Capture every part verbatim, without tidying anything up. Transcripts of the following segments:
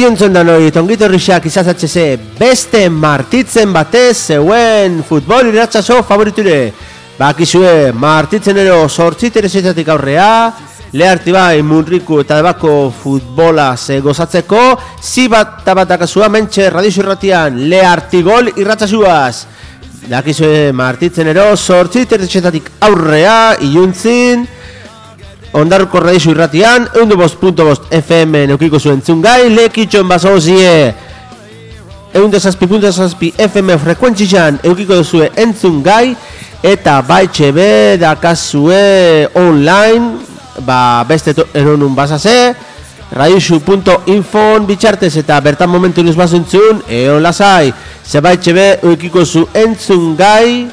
Ongiuntzen da noi, tongitorrixak izazatxeze beste martitzen batez zeuen futbol irratsaso favoriture. Bakizue, martitzenero sortzi teresetatik aurrea, leharti bai munriku eta debako futbola ze gozatzeko, zibat tabatakazua mentxe radizu irratian, leharti gol irratsasuaz. Bakizue, martitzenero sortzi teresetatik aurrea, iluntzin, Ondarruko radizu irratian, eundu bost punto bost F M neukiko zuen zungai, lekitxon basozie, eundu zazpi punto zazpi F M frekuentzizan eukiko duzue entzungai, eta baitxe be dakazue online, ba beste eronun basase, radizu punto info bitxartez eta bertan momentu nuz basuntzun, eon lasai, ze baitxe be eukiko zu entzungai,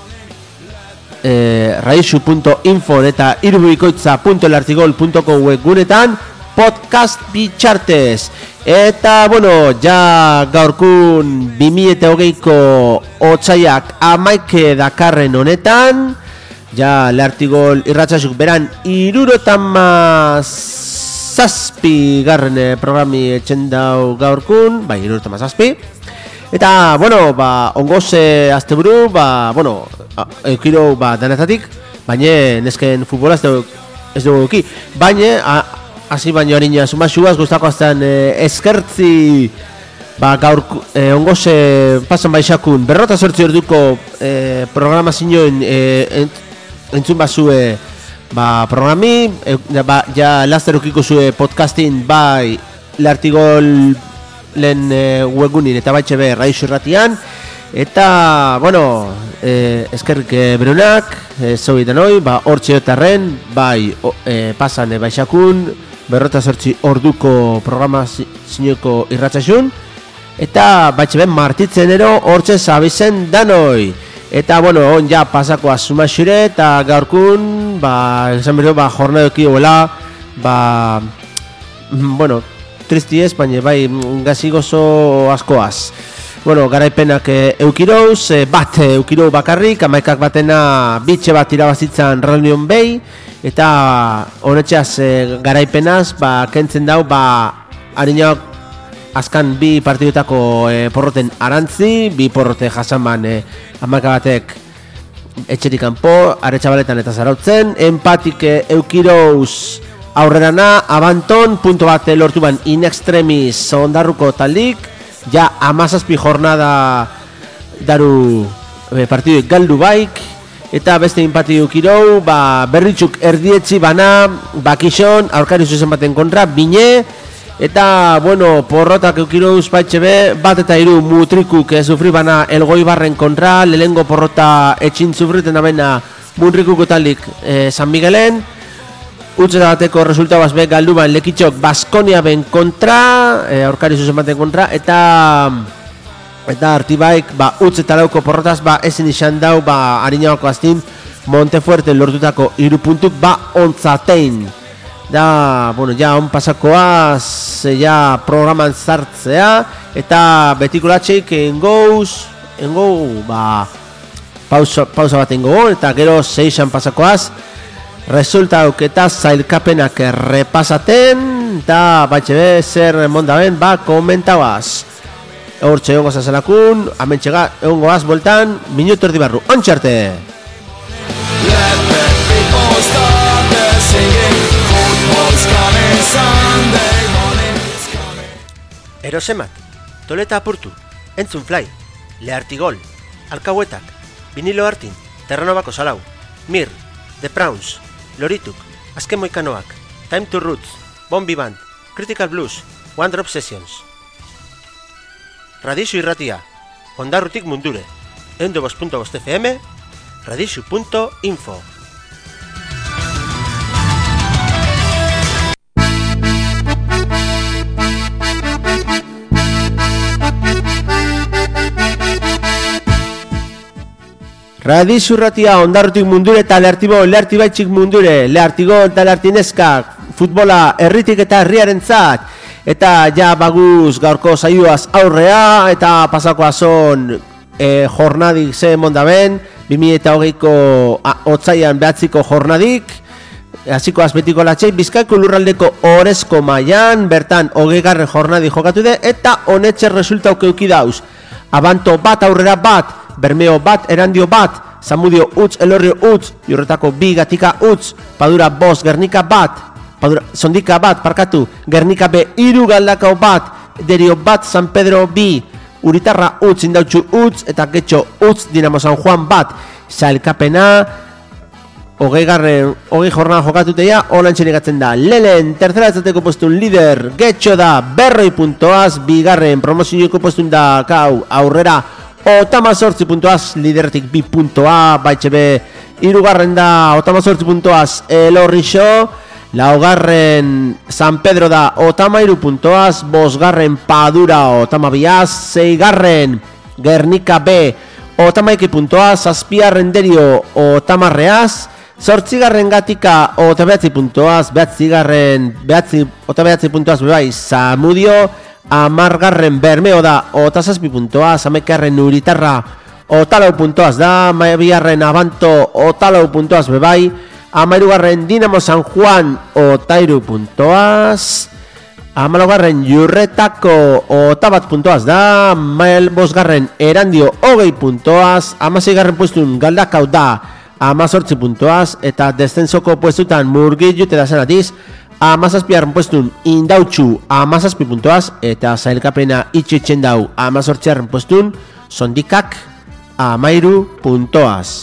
Eh, radizu punto info eta irubikoitza punto elartigol punto com webgunetan podcast bitxartez. Eta bueno, ja gaurkun bi mila hogeiko otsaiak amaike dakarren honetan, ja Leartigol irratsasuk beran irurotama zazpi garren programi etxendau gaurkun, bai irurotama zazpi. Eta, bueno, ba, ongoze asteburu, ba, bueno, eukiro, ba, danetatik, baina nesken futbola ez dugu, ez dugu euki. Baina, hasi baino harina, sumasuaz, guztako aztean eh, eskertzi, ba, gaur, eh, ongoze pasan baixakun, berrota sortzi orduko eh, programazioen eh, ent, entzun bazue, ba, programi, eh, ba, ja laster eukiko zue podcastin, bai, Leartigol lehen e, webgunin eta baitxe be radizu irratian, eta, bueno, e, eskerrik e, berunak, e, zoi denoi, ba, hortxe otarren, bai, o, e, pasan e, baixakun, berrota sortzi orduko programa zineko irratsasun, eta baitxe ben martitzenero hortxe zabizen danoi. Eta, bueno, on ja pasako azumaxure, eta gaurkun, ba, esan berdo, ba, jornadoki hola, ba, bueno, tristi ez, baina bai gazi gozo askoaz. Bueno, garaipenak e, eukirouz, e, bat e, eukiro bakarrik, amaikak batena bitxe bat irabazitzan Reunion Bay, eta honetxeaz e, garaipenaz, ba, kentzen dau, ba, harinak azkan bi partidutako e, porroten arantzi, bi porrote jasanban e, amaika batek etxerik kanpo, aretxabaletan eta zarautzen, empatik e, eukirouz, aurrerana, abanton, punto bat lortu ban in extremis Ondarruko taldik, ja amazazpi jornada daru e, partidu galdu baik, eta beste inpati ukirou, ba, berritxuk erdietzi bana, bakixon, aurkari zuzen baten kontra, bine, eta, bueno, porrotak eukirouz baitxe be, bat eta iru mutrikuk e, sufri bana elgoi barren kontra, lehengo porrota etxin sufriten abena munrikuko taldik e, San Miguelen, Utzeta bateko resultabaz be galdu ban lekitxok Baskonia ben kontra, e, aurkari zuzen baten kontra, eta eta artibaik, ba, utzeta lauko porrotaz, ba, ezin izan dau, ba, harinabako aztin, Montefuerte lortutako iru puntuk, ba, ontzatein. Da, bueno, ja, on pasakoaz, ja, programan zartzea, eta betikulatxeik engouz, engou, ba, pausa, pausa bat engo, eta gero seixan pasakoaz, resultauk eta zailkapenak repasaten, eta batxe be, zer mondaben, ba, komentauaz. Hortxe egon goza zelakun, amentxega, egon goaz, boltan, minutu erdi barru, ontxarte! Erosemat, toleta apurtu, entzun fly, Leartigol, alkauetak, vinilo hartin, terranobako salau, mir, The Prawns, Lorituk, Azken Moikanoak, Time to Roots, Bombi Band, Critical Blues, One Drop Sessions. Radizu irratia, Ondarrutik mundure, eundu bost punto bost F M, radizu punto info. Radizu irratia, Ondarrutik mundure eta Leartibo, Leartibaitxik mundure, Leartigo eta Leartineskak, futbola herritik eta herriaren zat, eta ja baguz gaurko saioaz aurrea, eta pasako azon e, jornadik ze mondaben, bi mila hogeiko otsaian behatziko jornadik, hasiko azbetiko latxei, Bizkaiko lurraldeko orezko mailan, bertan hogeigarren jornadi jokatu de, eta honetxe resulta ukeuki dauz. Abanto bat aurrera bat, Bermeo bat, Erandio bat, Zamudio utz, Elorrio utz, Jurretako bi, Gatika utz, Padura bost, Gernika bat, Padura, Sondika bat, parkatu, Gernika be iru, Galdakao bat, Derio bat, San Pedro bi, Uritarra utz, Indautxu utz, eta Getxo utz, Dinamo San Juan bat, sailkapena, hogei garren, hogei jornada jokatutea, holan txenegatzen da. Lelen, tercera etzateko postun lider, Getxo da, berroi puntoaz, bigarren, promozioiko postun da, kau, aurrera, Otama sortzi puntoaz, lideretik bi puntoa, baitxe be, irugarren da, Otama sortzi puntoaz, Elorrixo, laugarren, San Pedro da, Otama iru puntoaz, bosgarren, Padura, Otama biaz, zeigarren, Gernika B, Otama iki puntoaz, zazpiarren Derio, Otama reaz, zortzigarren Gatika, Ota behatzi puntoaz, behatzigarren, behatzi, Ota behatzi puntoaz, bebai, Zamudio, amargarren Bermeo da, Ota zazpi puntoaz, amekarren Uritarra, Ota lau puntoaz da, bigarren Abanto, Ota lau puntoaz, bebai, amairugarren Dinamo San Juan, Ota iru puntoaz, amalogarren Jurretako, Ota bat puntoaz da, mael bosgarren Erandio, hogei puntoaz, amaseigarren puestun Galdakao da, amazortzi puntoaz, eta descensoko puestutan Murgillo eta Sanatiz, amazazpiarren puestun Indautxu, amazazpi puntoaz, eta zailkapena itxitzen dau, amazortziarren puestun Sondikak, amairu puntoaz.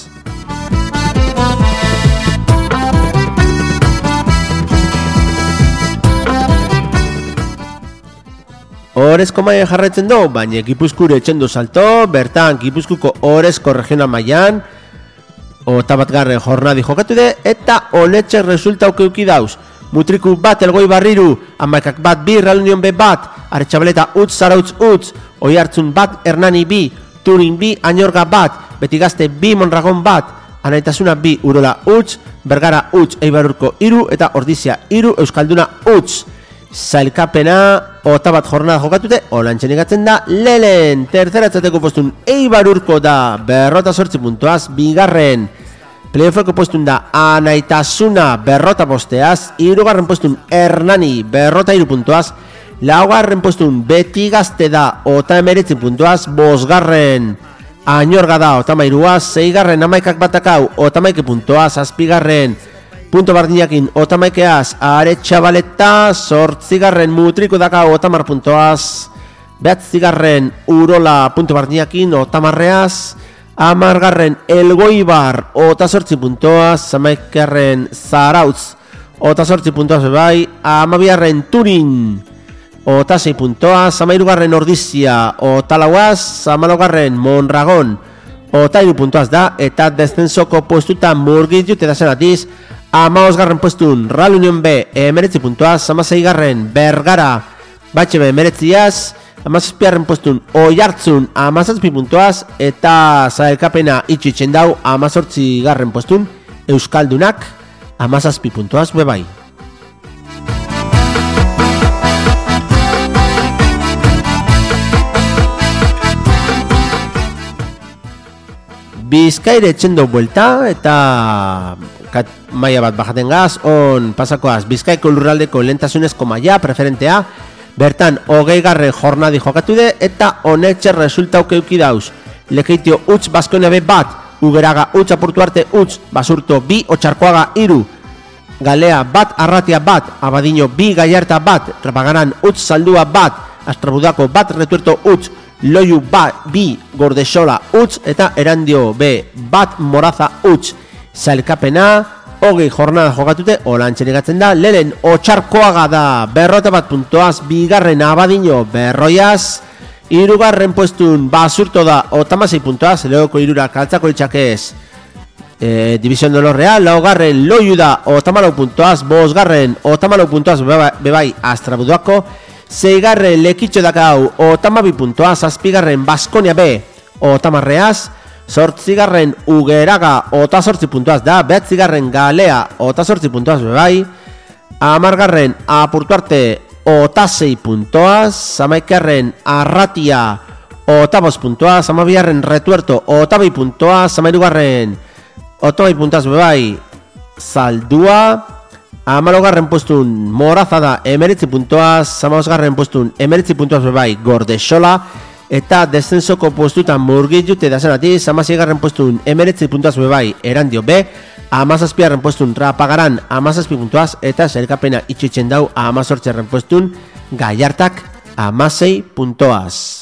Orezko maia jarraitzen du, baina Gipuzkure etxendu salto, bertan Gipuzkuko Orezko regional mailan, Ota bat garren jornadi jokatu de, eta honetxe resulta ukeuki dauz. Mutriku bat, Elgoi Barriru, Amaikak bat bi, Real Union B bat, Aretxabaleta utz, Zarautz utz, Oihartzun bat, Hernani bi, Turin bi, Añorga bat, Betigazte bi, Mondragon bat, Anaitasuna bi, Urola utz, Bergara utz, Eibarurko iru, eta Ordizia iru, Euskalduna utz. Zailkapena, Ota bat jornada jokatute, holan txenegatzen da, Lelen, tercera etzateko postun Eibarurko da, berrota sortzi puntoaz, bigarren, playoffeko postun da, Anaitasuna, berrota posteaz, irugarren postun Hernani, berrota iru puntoaz, laugarren postun Betigazte da, Ota emeretzi puntoaz, bosgarren, Añorga da, Ota mairuaz, zeigarren Amaikak batakau, Ota maike puntoaz, azpigarren, punto bardinakin Otamaikeaz, Aretxabaleta, zortzigarren Mutriko dakau Otamar puntoaz, behatzigarren Urola punto bardinakin Otamarreaz, amargarren Elgoibar, Ota zortzi puntoaz, amaikarren Zarautz, Ota zortzi puntoaz bebai, amabiarren Turin, Ota sei puntoaz, amairugarren Ordizia, Ota lauaz, amalogarren Mondragon, Ota iru puntoaz da, eta descensoko postutan Murgillo eta Sanatiz, Amaosgarren puestun Real Union B, emeretzi puntoaz, amaseigarren Bergara, batxe be emeretziaz, amazazpiarren puestun Oihartzun, amazazpi puntoaz, eta zailkapena itxitzen dau, amazortzi garren puestun Euskaldunak, amazazpi puntoaz bebai. Bizkaire etxendo buelta, eta kat, maia bat bajaten gaz, on pasakoaz Bizkaiko lurraldeko lehentasunezko maia preferentea, bertan hogei garren jornadi jokatu de, eta honetxe resulta ukeuki dauz. Lekeitio utz Baskonia B bat, Ugeraga utz Apurtu Arte utz, Basurto bi, Otxarkoaga iru, Galea bat, Arratia bat, Abadiño bi, Gallarta bat, Trapagaran utz Zaldua bat, Astrabudako bat, Retuerto utz, Loiu bat, bi, Gordexola utz, eta Erandio B bat, Moraza utz. Zailkapena, hogei jornada jokatute, holan txenegatzen da, Lelen Otxarkoaga da, berrota bat puntoaz, bigarren Abadiño berroiaz, irugarren puestun Basurto da, otamasei puntoaz, leoko irurak altzako itxakez, e, División de los Real, laugarren Loiu da, otamalau puntoaz, bosgarren, otamalau puntoaz, bebai, Astrabuduako, zeigarren Lekitxo dakau, otamabi puntoaz, azpigarren Baskonia B, otamarreaz, zortzigarren Ugeraga, ota zortzi puntuaz da, behatzigarren Galea, ota zortzi puntuaz bebai, amargarren Apurtu Arte, ota sei puntuaz, amaikarren Arratia, ota bost puntuaz, amabigarren Retuerto, ota bai puntuaz, amairugarren, ota bai puntuaz bebai, Zaldua, Amalogarren postun Morazada emeretzi puntuaz, Zamosgarren postun emeretzi puntuaz bebai Gordesola, eta descensoko postutan Murgilute da zenatiz, Amaseigarren postun emeretzi puntuaz bebai Erandio B, Amazazpiarren postun Rapagaran amazazpi puntuaz, eta sailkapena itxitzen dau amazortziarren postun Gallartak amasei puntuaz.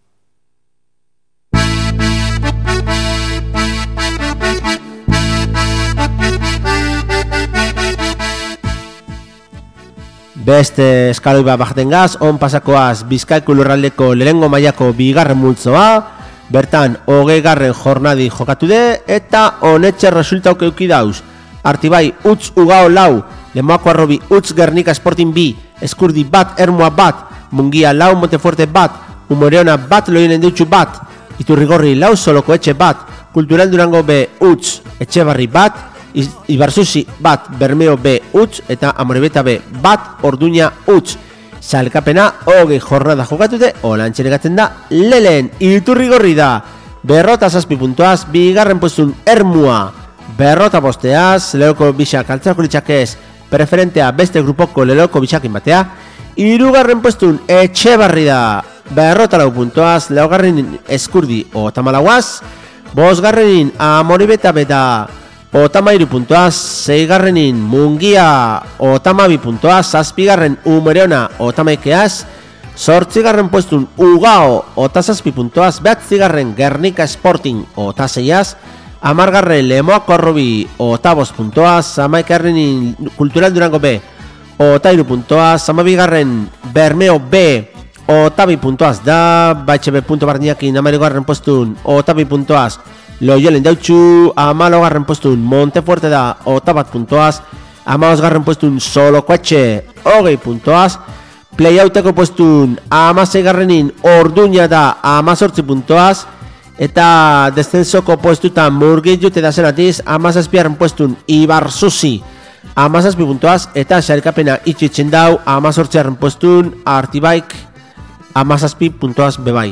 Beste eskaloi bat bajaten gaz, on pasakoaz Bizkaiko lurraldeko lehengo mailako bigarren multzoa, bertan hogei garren jornadi jokatu de, eta honetxe resultauk euki dauz. Artibai utz ugao lau, Lemoako arrobi utz Gernika Sporting bi, Eskurdi bat, Ermua bat, Mungia lau, Montefuerte bat, Umoreona bat, Loinen deutxu bat, Iturrigorri lau, Soloko etxe bat, Kultural Durango B utz, Etxebarri bat, Ibarzuzi bat, Bermeo B utz, eta Amorebeta B bat, Orduña utz. Sailkapena hogei jornada jokatute, olantxere gatzen da, Lelen Iturrigorri da, berrota zazpi puntuaz, bigarren postun Ermua, berrota bosteaz, Leoko Bixak altzarko litxakez, preferentea beste grupoko Leoko Bixakin batea, hirugarren postun Etxebarri da, berrota lau puntuaz, laugarrenin Eskurdi otamalauaz, bosgarrenin Amorebeta B da, Otamairu puntuaz, seigarrenin Mungia otamabi puntuaz, zazpigarren Umereona otamaikeaz, zortzigarren puestun Ugao otazazpi puntuaz, behatzigarren Gernika Sporting otaseiaz, amargarren Lemoako arrobi otabos puntuaz, amaikarrenin Kultural Durango B otairu puntuaz, amabigarren Bermeo B otabi puntuaz da, baitxe B punto barniakin amarugarren puestun otabi puntuaz, Loiolen deutxu, amalogarren postun Montefuerte da, otabat puntoaz, amazgarren postun Solokoetxe, hogei puntoaz, playouteko postun amaseigarrenin Orduña da, amazortzi puntoaz, eta descensoko postutan Murgilute da zenatiz, amazazpiarren postun Ibarzuzi, amazazpi puntoaz, eta sailkapena itxitzen dau, amazortziarren postun Artibaik, amazazpi puntoaz bebai.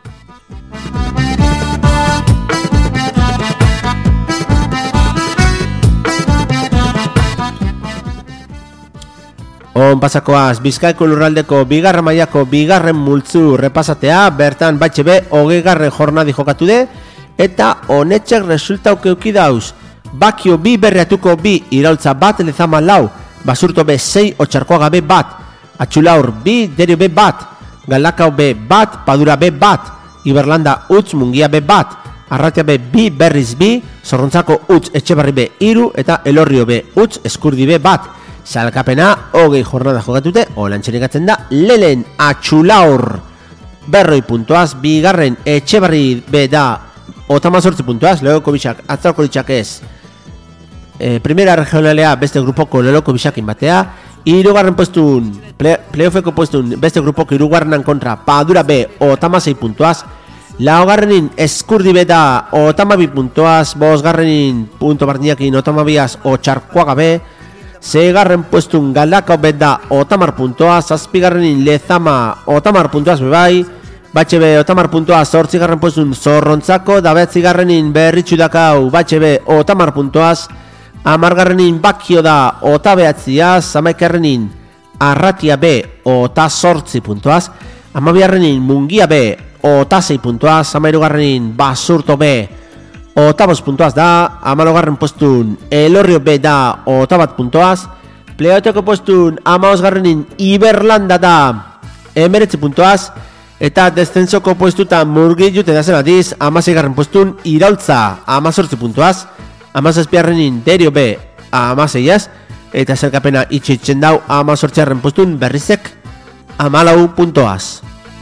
On pasakoaz, Bizkaiko lurraldeko bigarren mailako bigarren multzu repasatea, bertan batxe be, hogei garren jornadi jokatu de, eta honetxek resultauk euki dauz. Bakio bi berriatuko bi, iraultza bat, Lezama lau, Basurto B sei, Otxarkoaga B bat, Atxulaur bi, Derio B bat, Galakao B bat, Padura B bat, Iberlanda utz, Mungia B bat, Arratia B bi, Berriz bi, Zorrontzako utz, Etxebarri B iru, eta Elorrio B utz, Eskurdi B bat. Salkapena hogei jornada jokatute, olantxerikatzen da, Lelen Atxulaur berroi puntuaz, bigarren Etxebarri B da, otamazortzi puntuaz, Leoko Bixak, atzarko ditxak ez, e, primera regionalea beste grupoko Leoko Bixakin batea, hirugarren postun, playoffeko postun beste grupoko hirugarrenan kontra, Padura B, otamazei puntuaz, laugarrenin Eskurdi B da, otamabi puntuaz, bosgarrenin punto barniakin, otamabiaz, Otxarkoaga B, seigarren puestun Galakao B da, otamar puntoa, zazpigarrenin Lezama, otamar puntoaz bebai, batxe B, otamar puntoa, zortzigarren puestun Zorrontzako, da behatzigarrenin Berritxu dakau, batxe B, otamar puntoaz, amargarrenin Bakio da, ota behatziaz, amaikarrenin Arratia B, ota zortzi puntoaz, amabiarrenin Mungia B, ota zei puntoaz, amairugarrenin Basurto B, otabos puntoaz da, amalogarren postun Elorrio B da, otabat puntoaz, pleoteko postun amaosgarrenin Iberlanda da, emeretzi puntoaz, eta descensoko postutan Murgilute da zenatiz, amaseigarren postun Iraultza, amazortzi puntoaz, amazazpiarrenin Derio B, amaseiaz, eta zerkapena itxitzen dau, amazortziarren postun Berrizek, amalau puntoaz.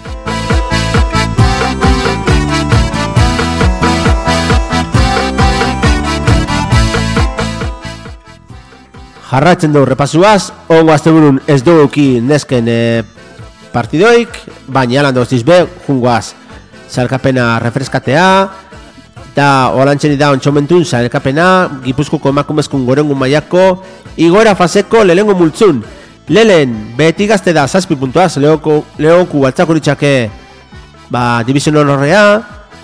Jarratzen dugu repasuaz, ongo asteburun ez duguki nesken e, partidoik, baina alan doztiz be, jungoaz, zalkapena refreskatea, eta olantxeni da ontsomentun zalkapena, Gipuzkoko emakumezkun gorengun maiako, igoera faseko lehengo multzun, lehen beti gazte da zazpi puntuaz, lehoku altzako ditxake, ba, division honorrea,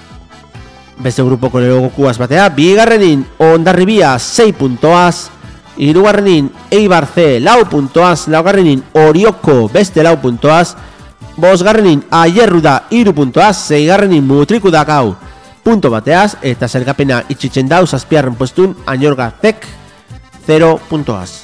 beste grupoko lehokuaz batea, bigarrenin ondarribia sei puntoaz, Hirugarrenin Eibar C lau puntoaz, laugarrenin Orioko beste lau puntoaz, bosgarrenin Aierru da iru puntoaz, zeigarrenin Mutriku da gau punto bateaz, eta zergapena itxitzen dau zazpiarren postun Añorga Zek zero puntoaz.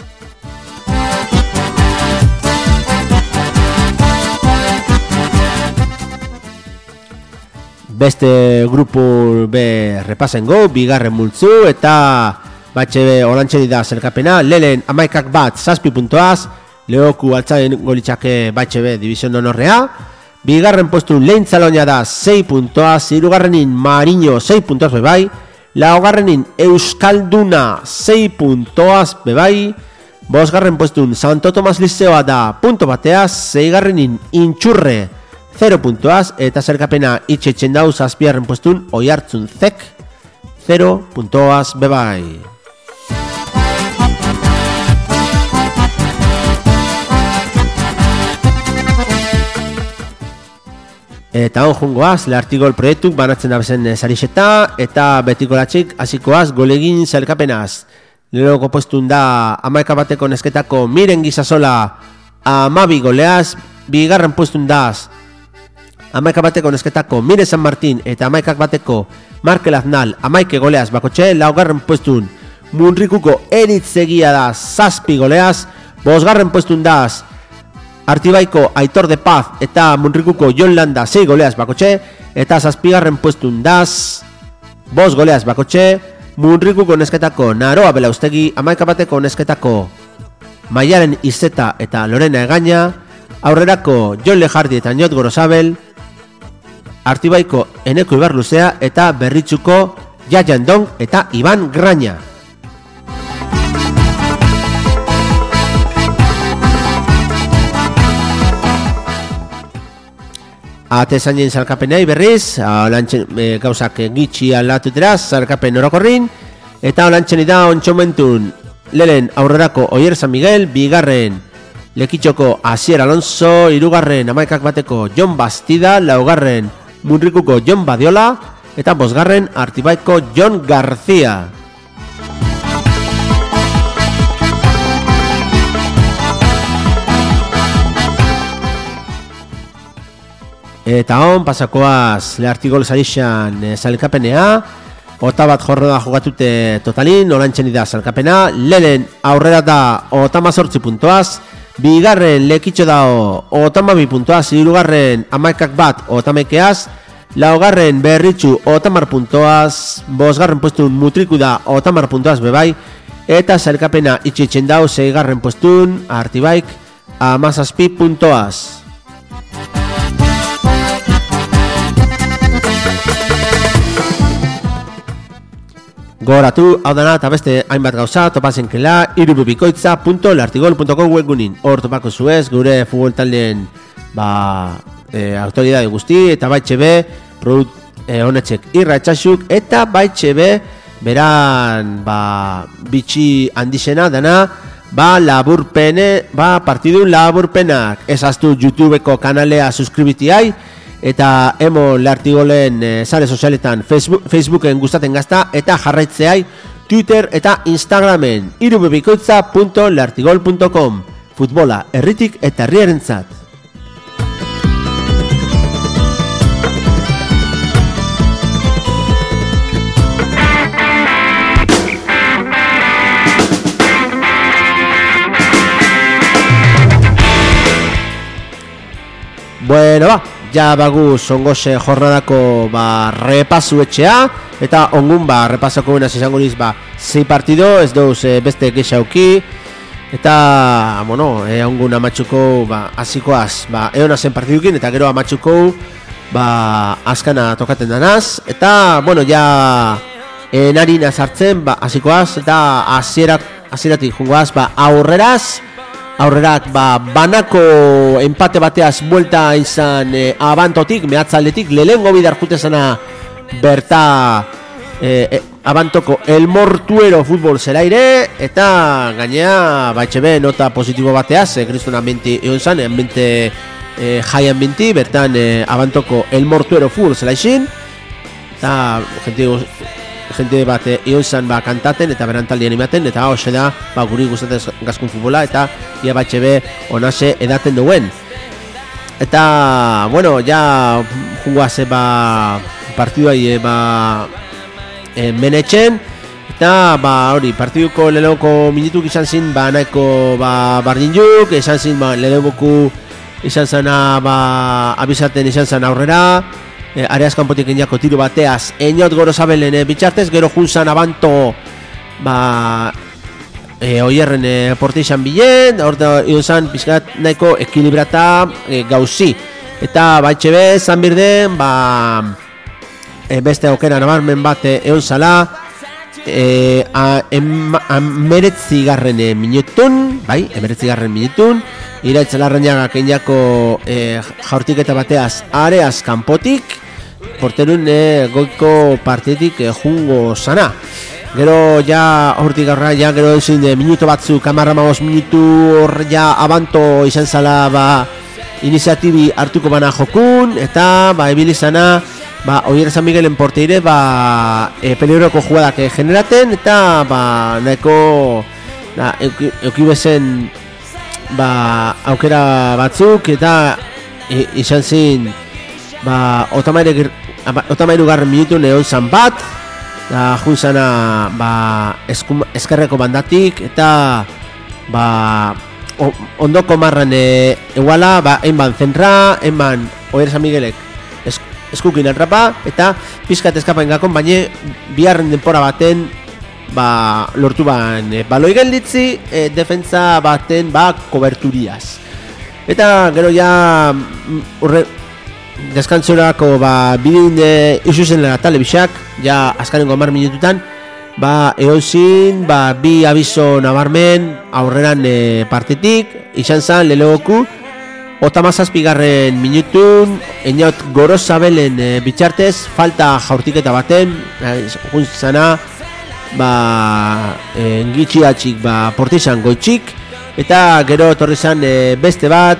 Beste grupo B repasen go, bigarren multzu, eta batxe orantxeri da zerkapena, lehen amaikak bat zazpi puntoaz, lehoku altzaren golitxake batxe B division honorrea, bigarren postu lehen tzalonia da sei puntoaz, hirugarrenin Mariño sei puntoaz bebai, laugarrenin Euskalduna sei puntoaz bebai, bosgarren postun Santo Tomas Liceoa da punto bateaz, zeigarrenin Intxurre zero puntoaz, eta zerkapena itxetzen dau zazpiarren postun Oiartzun Zek zero puntoaz bebai. Eta hon jungoaz, Leartigol proiektuk banatzen dabezen sarixeta, eta betiko latxik hasikoaz golegin zelkapenaz. Lehoko postun da amaika bateko nesketako Miren Gizasola amabi goleaz, bigarren postun daz amaika bateko nesketako Mire San Martin eta amaikak bateko Markel Aznal amaike goleaz bakotxe, laugarren postun Munrikuko Eritzegia da zazpi goleaz, bosgarren postun daz Artibaiko Aitor de Paz eta Munrikuko Jon Landa sei goleaz bakotxe, eta zazpigarren postun daz bos goleaz bakotxe, Munrikuko nesketako Naroa Belaustegi, amaika bateko nesketako Maialen Izeta eta Lorena Egaña, aurrerako Jon Lejardi eta Ñot Gorosabel, Artibaiko Eneko Ibarluzea eta Berritzuko Jajan Dong eta Iban Graña. Atezainen zalkapenei berriz, olantxen, e, gauzak gitxi aldatuteraz, zalkapen orokorrin, eta olantxen da ontsomentun lehen aurrerako Oier San Miguel, bigarren Lekitxoko Asier Alonso, hirugarren amaikak bateko Jon Bastida, laugarren Munrikuko Jon Badiola, eta bosgarren Artibaiko Jon García. Eta hon, pasakoaz Leartigol zarixan e, zalkapenea, ota bat jorroda jugatute totalin, olantxen da zalkapena, lehen aurrera da otamazortzi puntoaz, bigarren Lekitxo dao otamabi puntoaz, hirugarren amaikak bat otamekeaz, laugarren Berritxu otamar puntoaz, bosgarren postun Mutriku da otamar puntoaz bebai, eta zalkapena itxitzen dau zeigarren postun Artibaik amazazpi puntoaz. Goratu, hau dana eta beste hainbat gauza topazenkela irubibikoitza punto lartigol punto com webgunin. Hor topako zuez gure futbol taldeen ba, e, autoridade guzti eta baitxe be produkt e, honetxek irra etxasuk eta baitxe be beran ba, bitxi handixena dana ba laburpene, ba partidu laburpenak. Ezaztu YouTubeko kanalea suskribitiai eta emo Leartigolen e, sare sozialetan Facebook, Facebooken gustaten gazta eta jarraitzeai Twitter eta Instagramen irubebikoitza punto lartigol punto com. Futbola herritik eta herriarentzat. Bueno, ba, ja bagu zongoze jornadako ba, repasu etxea, eta ongun ba, repasako benaz izango niz, ba, zei partido, ez dauz e, beste gexauki, eta, bueno, e, ongun amatxuko, ba, azikoaz, ba, eona zen partidukin, eta gero amatxuko, ba, azkana tokaten danaz, eta, bueno, ja, e, narina sartzen, ba, azikoaz, eta azierak, azieratik jungoaz, ba, aurreraz, aurrerak ba, banako empate bateaz buelta izan e, abantotik, mehatzaldetik, lehengo bidar jutezana berta e, e, abantoko El Mortuero futbol zelaire, eta gainea baitxe be nota positibo bateaz, e, kristun ambienti egon zan, ambiente e, jai ambienti, bertan e, abantoko El Mortuero futbol zelaixin, eta jente bat egon zan ba, kantaten eta berantaldi animaten, eta hoxe da, ba, guri gustatez gazkun futbola, eta ia batxe be onase edaten duen. Eta, bueno, ja jungoaze ba, partiduai ba, e, menetxen, eta ba, hori, partiduko lehenoko minutuk izan zin, ba, nahiko ba, bardinjuk, izan zin, ba, lehenoko izan zana, ba, abizaten izan zan aurrera, e, areaz kanpotik eniako tiro bateaz, eniot Gorosabelen e, bitxartez, gero junzan abanto, ba, e, oierren e, porte izan bilen, orta izan pizkat nahiko ekilibrata e, gauzi. Eta baitxe be, zan birden, ba, e, beste aukera nabarmen bat egon zala, e, emeretzi garren e, minutun, bai, emeretzi garren minutun, Iraitz Larrañagak eniako e, jaurtiketa bateaz areaz kanpotik, porterun e, goiko partitik e, jungo zana. Gero ja hortik aurra, ja gero ezin e, minuto batzu, kamarra magos minutu hor ja abanto izan zala ba, iniziatibi hartuko bana jokun, eta ba, ebilizana ba, Oier San Miguelen porteire ba, e, peligroko jugadak e, generaten, eta ba, nahiko da, euki, euki bezen ba, aukera batzuk, eta e, izan zin ba, otamairu garren minutun egon zan bat, da junzana ba, eskum, eskerreko bandatik, eta ba, o, ondoko marran e, eguala, ba, enban zentra, enban Oier San Miguelek es, eskukin atrapa, eta pizkat eskapain gakon, baina biharren denpora baten ba, lortu ban e, baloi gelditzi e, defentsa baten ba, koberturiaz. Eta gero ja urre, deskantzorako ba, bidin e, isuzen lara telebisak, ja azkarengo hamar minututan, ba, eozin ba, bi abizo nabarmen aurreran e, partitik, izan zan lelegoku, otamazazpigarren minutun, eniot Gorosabelen e, bitxartez, falta jaurtiketa baten, juntzana, ba, e, ngitxiatxik ba, portizan goitxik, eta gero etorri zan e, beste bat,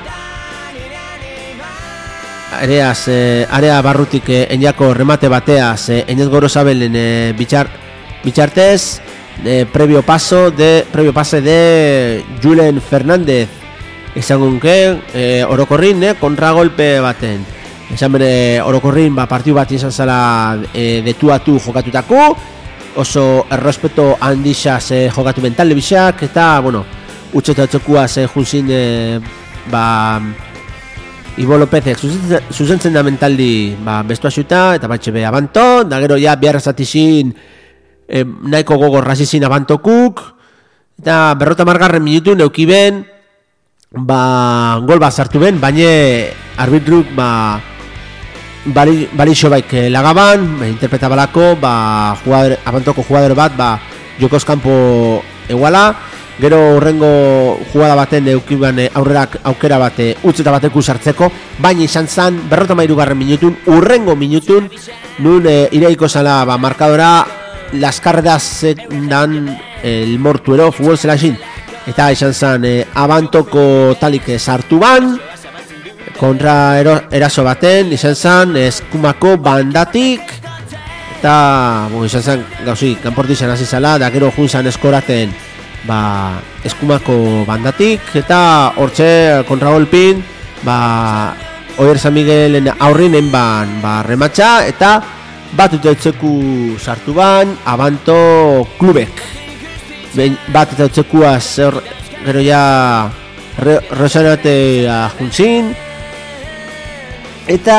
areaz, e, area barrutik e, eniako remate bateaz, e, eniot Gorosabelen e, bitxar, bitxartez, e, previo paso de, previo pase de Julen Fernández, ezagunke, e, orokorrin, e, kontragolpe baten. Esan bere orokorrin, ba, partiu bat izan zala e, detuatu jokatutako, oso errespeto handixaz e, jokatu mental bisak, eta, bueno, utxeta txokuaz e, junzin, e, ba, Ibo Lopezek zuzentzen da mentaldi ba, bestuazuta, eta batxe be abanto, da gero ja behar zatizin e, nahiko gogor razizin abantokuk, eta berrota margarren minutu neukiben, ba, gol bat sartu ben, baina arbitruk ba, bali, balixo baik lagaban, ba, interpretabalako, ba, jugador, abantoko jugador bat, ba, jokoz kanpo eguala, gero horrengo jugada baten eukiban aurrerak aukera bate utzeta bateku sartzeko, baina izan zan berrota mairu garren minutun, urrengo minutun, nun e, iraiko zala ba, markadora laskarredaz dan el mortuero futbol zelaxin, eta izan zan e, abantoko talik sartu ban, kontra ero, eraso baten, izan zan eskumako bandatik, eta bon, izan zan gauzi, kanportizan hasi zala, da gero junzan eskoraten ba, eskumako bandatik, eta hortxe kontragolpin ba, Oier San Miguelen aurrinen ban ba, rematxa, eta bat eta utzeku sartu ban abanto klubek. Ben, bat eta utzekuaz gero ja re, Rosanatea juntzin, eta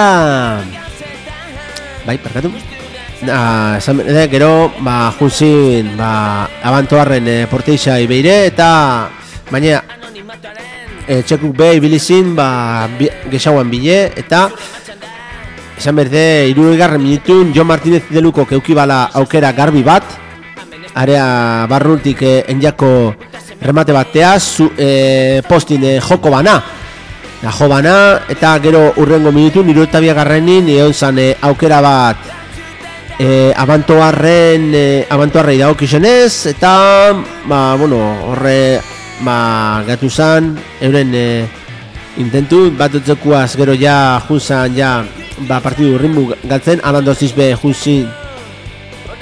bai, perkatu Ah, esan, gero ba, junzin ba, abantoarren e, porteixa ibeire, eta baina e, txekuk be ibilizin ba, bi, gexauan bile, eta esan berde irugarren minutun Jon Martínez Deluko keukibala aukera garbi bat, area barruntik e, enjako remate batea zu, e, postin e, joko bana da, jo bana, eta gero urrengo minutun iruetabia garrenin egon zan e, aukera bat E, abantoarren e, abantoarrei dago kixenez, eta ba, bueno, horre ba, gatu zan euren e, intentu bat utzekuaz gero ja junzan ja ba, partidu ritmu galtzen, abandoziz be junzin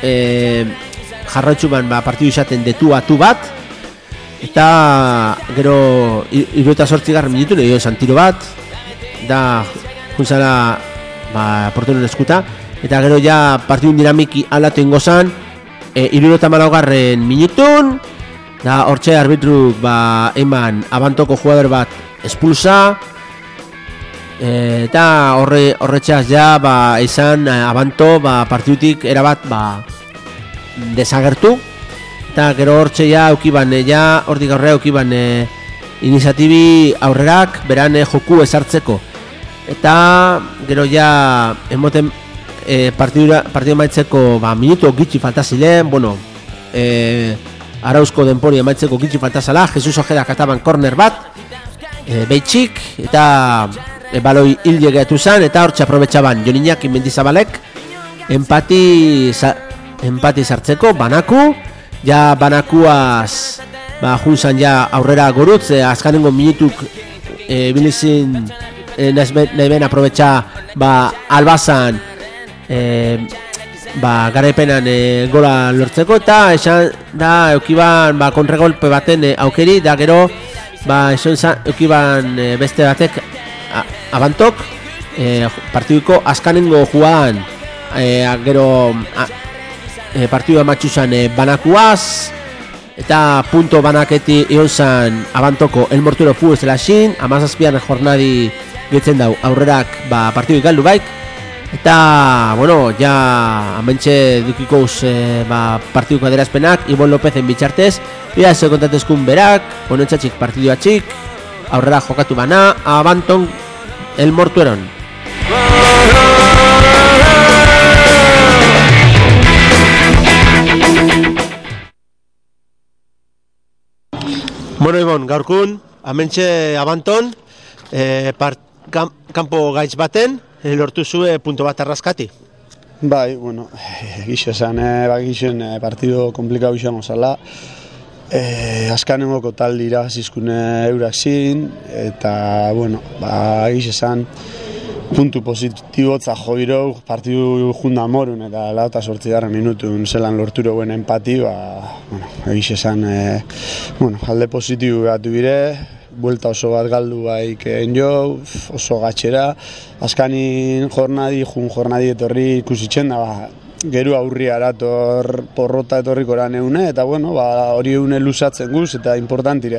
e, jarraitzuman ba, partidu izaten detu atu bat, eta gero hirurogeita zortzi garren minutu egin zan tiro bat, da juntzala ba, porteroen eskuta, eta gero ja partidun dinamiki aldatu ingo zan, e, hirurogeita hamalau garren minutun, da hortxe arbitruk ba, eman abantoko jugador bat espulsa, e, eta horre, horretxaz ja ba, izan abanto ba, partidutik erabat ba, desagertu, eta gero hortxe ja aukiban, ja hortik aurrera aukiban e, iniziatibi aurrerak beran e, joku ezartzeko, eta gero ja emoten e, partidura, partidu maitzeko ba, minutu gitxi faltazilen, bueno, e, arauzko denpori emaitzeko gitxi faltazala, Jesus Ojeda kataban korner bat, e, beitxik, eta e, baloi hil gehiatu zen, eta hortxe aprobetxaban Jon Iñaki Mendizabalek empati, za, empati zartzeko, banaku, ja banakuaz ba, junzan ja aurrera gorutz, e, azkanengo minutuk e, bilizin e, nahi ben aprobetxa ba, albazan e, ba, garaipenan e, gola lortzeko, eta esan da eukiban ba, kontragolpe baten e, aukeri, da gero ba, esan zan, eukiban e, beste batek a, abantok e, partiduko azkanengo juan e, gero a, e, partidua matxuzan e, banakuaz, eta punto banaketi egon zan abantoko El Mortero fu ez dela xin, amazazpian jornadi getzen dau aurrerak ba, partidu ikaldu baik, eta, bueno, ja amentxe dukikouz e, ba, partiduko aderazpenak, Ibon Lopezen bitxartez, bia ez kontatezkun berak, honentzatxik partidua txik, aurrera jokatu bana, abanton El Mortueron. Bueno, Ibon, gaurkun, amentxe abanton, e, part, kam, kanpo gaitz baten, e, lortu zue punto bat arraskati. Bai, bueno, gixo esan, eh, ba, gixen eh, partido komplikau izango zala, eh, azkanengoko taldi iragazizkune eurak zin, eta, bueno, ba, gixo esan, puntu positibotza joirou, partidu junda morun, eta lauta sortzi garren minutun zelan lorturo guen empati, ba, bueno, gixo esan, eh, bueno, alde positibu gatu bire, buelta oso bat galdu baik egin jo, oso gatxera, azkanin jornadi, jun jornadi etorri ikusitzen da, ba, geru aurri arator porrota etorriko eran eune, eta bueno, ba, hori eune lusatzen guz, eta importantire,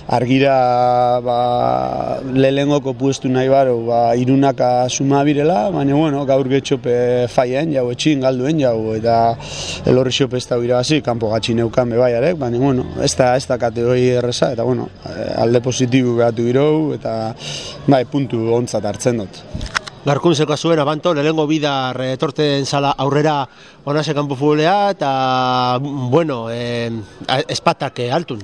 argira ba, lelengoko puestu nahi baro, ba, irunaka suma birela, baina bueno, gaur getxope faien jau, etxin galduen jau, eta elorri xope ez da irabazi, kanpo gatxi neukan bebaiarek, baina bueno, ez da, ez da kategori erreza, eta bueno, alde positibu gatu girou, eta bai, puntu ontzat hartzen dut. Garkun zeko zuen abanto, lehengo bidar etorten zala aurrera onase kanpo futbolea, eta, bueno, eh, espatak eh, altun.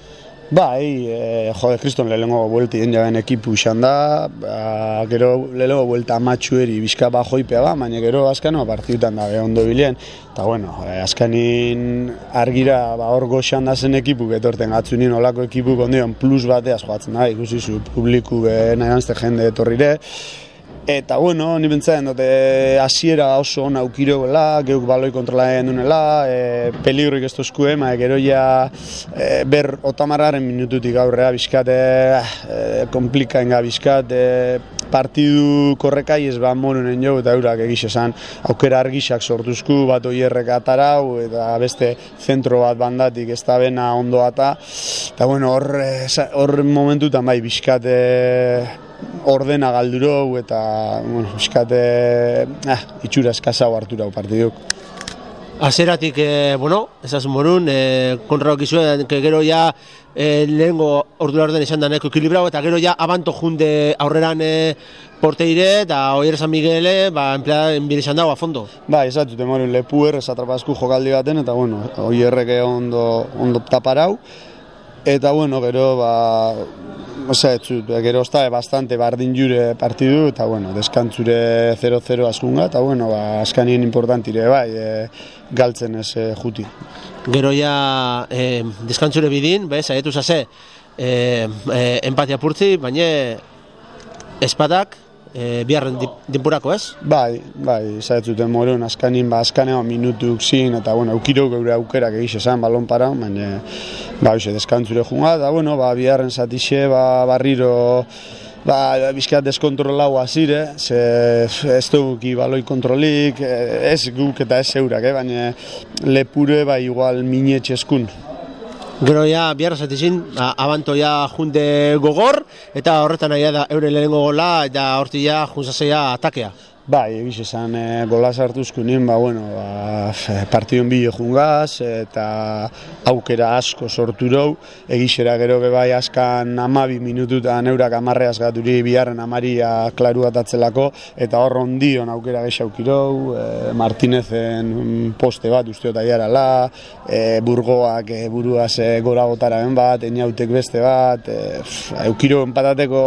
Bai, eh, jode, kriston lehengo buelti den jaben ekipu izan da, ba, gero lehengo buelta amatxueri bizka bajoipea ba, baina gero azkano partidutan da ondo bilen, eta bueno, eh, azkanin argira ba, hor goxan da zen ekipu, etorten gatzunin olako ekipu kondion plus bateaz joatzen da, ikusi zu publiku nahi ganzte jende etorrire, eta bueno, ni bentzaien dute hasiera oso ona aukiroela, geuk baloi kontrolaen dunela, e, peligruik ez tozkue, ma gero ja e, ber otamarraren minututik aurrea bizkat, e, komplikaen ga bizkat, e, partidu korrekai ez ba morunen jo, eta eurak egiz esan aukera argixak sortuzku, bat oierrek atarau, eta beste zentro bat bandatik ez da bena ondo ata, eta bueno, hor, hor momentutan bai bizkat, e, ordena galdurou eta bueno, eskate eh, itxura eskasau harturau partiduk. Azeratik, eh, bueno, ezaz morun, eh, kontraok izuen, gero ja eh, lehengo ordura orden izan da neko ekilibrau, eta gero ja abanto junde aurreran eh, porteire, eta Oier San Miguele, ba, empleada enbile izan dago a fondo. Ba, ezatute morun lepuer, esatrapazku jokaldi baten, eta bueno, Oierreke ondo, ondo taparau, eta bueno, gero, ba, osea, etzut, gero osta bastante bardin jure partidu, eta bueno, deskantzure zero zero azkunga, eta bueno, ba, askanien importantire, bai, e, galtzen ez e, juti. Gero ja, e, deskantzure bidin, bez, aietu zase, e, e, empatia purtzi, baina espadak, e, biharren denborako, ez? Bai, bai, zaitzuten morun, azkanin, ba, azkaneo minutuk zin, eta, bueno, eukiro geure aukerak egiz esan balon para, baina, ba, hoxe, deskantzure junga, eta, bueno, ba, biharren zatixe, ba, barriro, ba, bizkat deskontrolau azire, ze ez duki baloi kontrolik, ez guk eta ez eurak, eh? Baina lepure, ba, igual minetxezkun. Gero ja, biharra zatizin, abanto ja junde gogor, eta horretan nahi da eure lehenengo gola, eta horti ja juntzazea atakea. Bai, egiz esan e, gola sartuzko nien, ba, bueno, ba, partidon bide jungaz, eta aukera asko sortu rau, egizera gero bebai askan amabi minututan eurak amarreaz gaturi biharren amaria klaru atatzelako, eta hor ondion aukera gexaukirou, e, Martinezen poste bat usteot aiarala, e, burgoak e, buruaz e, gora gotaraben bat, eniautek beste bat, e, eukiro enpatateko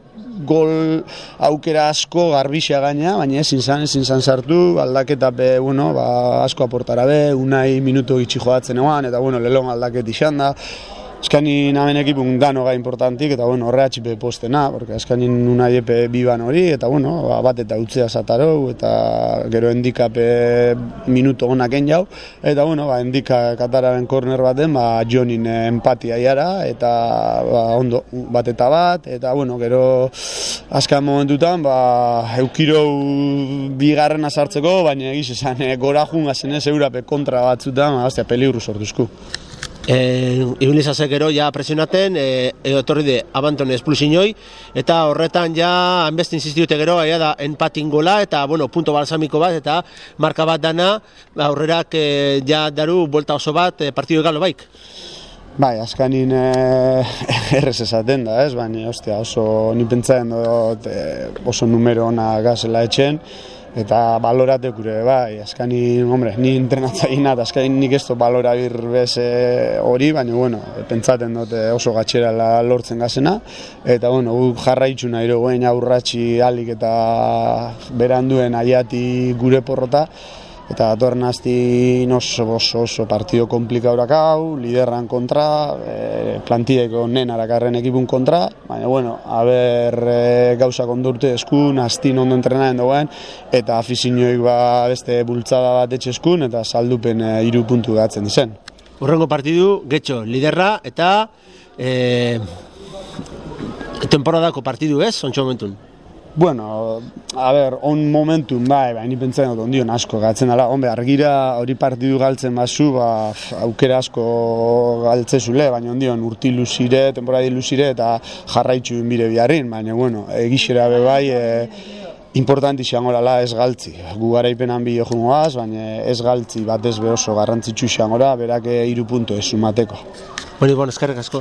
gol aukera asko garbixea gaina, baina ezin zan, ezin zan sartu, aldaketa be, bueno, ba, asko aportara be, unai minutu gitxi joatzen eguan, eta bueno, lelon aldaket izan da. Eskanin hamen ekipun dano ga importantik, eta bueno, horre atxipe postena, porque eskanin unai epe biban hori, eta bueno, ba, bat eta utzea zatarou, eta gero endikape minuto honak enjau, eta bueno, ba, endika katararen korner baten, ba, Jonin empatia iara, eta ba, ondo, bat eta bat, eta bueno, gero azkan momentutan, ba, eukirou bigarrena sartzeko, baina egiz esan, e, gora jungazen ez eurape kontra batzutan, ba, aztea peligru sortuzku. E, Ibilizazek gero ja presionaten, e, etorri de Abanton esplusinoi, eta horretan ja hanbeste insistiute gero, aia da enpatin gola, eta bueno, punto balsamiko bat, eta marka bat dana, aurrerak e, ja daru buelta oso bat e, partidu egalo baik. Bai, azkanin e, errez esaten da, ez, baina ostia, oso ni pentsatzen dut e, oso numero ona gazela etxen, eta baloratek gure, bai, azkanin, hombre, ni entrenatzaile nat, azkanin nik ez dut balora birbez hori, baina, bueno, pentsaten dut oso gatxera lortzen gazena, eta, bueno, guk jarraitzu nahi dugu aurratxi alik eta beranduen aiati gure porrota, eta datorren azti oso, oso, oso partido komplikaurak hau, liderran kontra, e, plantilleko nen arakarren ekipun kontra, baina, bueno, haber e, gauza kondurte eskun, aztin ondo entrenaren dagoen, eta afizinioik ba, beste bultzada bat etxeskun, eta saldupen e, iru puntu gatzen dizen. Urrengo partidu, getxo, liderra, eta e, temporadako partidu ez, ontsa momentun? Bueno, a ber, on momentum, bai, bai, ni pentsatzen dut ondion asko gatzen dela. Hombre, argira hori partidu galtzen bazu, ba, aukera asko galtzezule, baina ondion urti luzire, temporadi luzire, eta jarraitzu inbire biharrin, baina, bueno, egixera be bai, e, importanti xangorala ez galtzi. Gu garaipenan bi jogoaz, baina ez galtzi bat ez be oso garrantzitsu xangora, berak hiru puntu ez sumateko. Bueno, bueno, eskerrik asko.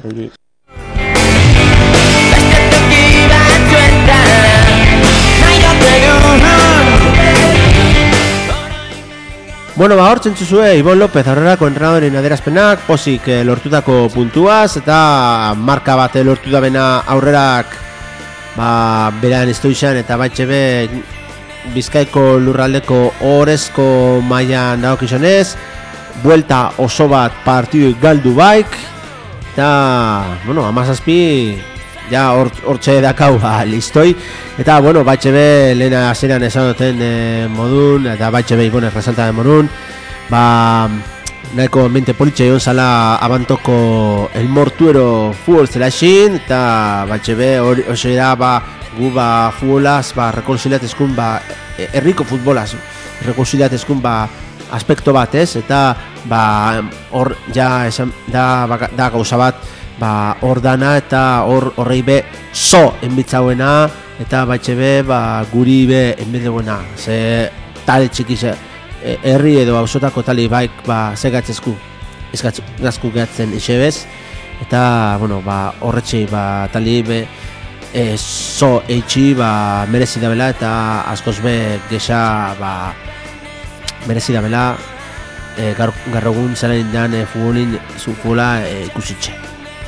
Bueno, ba, hor txentzuzue, Ibon López aurrerako entrenadoren adierazpenak, pozik eh, lortutako puntuaz, eta marka bat lortu da bena aurrerak ba, beran estoizan, eta batxe be Bizkaiko lurraldeko orezko mailan dagokizonez, buelta oso bat partidu galdu baik, eta, bueno, amazazpi, ja hortxe dakau ba, listoi, eta bueno, batxe be lehena azeran esan duten e, modun, eta batxe be Ibonez resalta den modun, ba nahiko mente politxe egon zala Abantoko El Mortuero futbol zela esin, eta batxe be hori da ba, gu ba futbolaz, ba rekonziliatezkun ba herriko futbolaz rekonziliatezkun ba aspekto bat ez, eta ba hor ja esan da, ba, da gauza bat ba hor dana, eta hor horrei be zo enbitzauena, eta batxe be ba, guri be enbitzauena, ze tale txiki ze herri edo hausotako tali baik ba zegatzezku ezgazku gehatzen isebez, eta bueno ba horretxei ba tali be e, zo eitxi ba merezi da bela, eta askoz be gexa ba merezi da bela e, gar, garrogun zela indan e, futbolin zu futbola e, ikusitxe.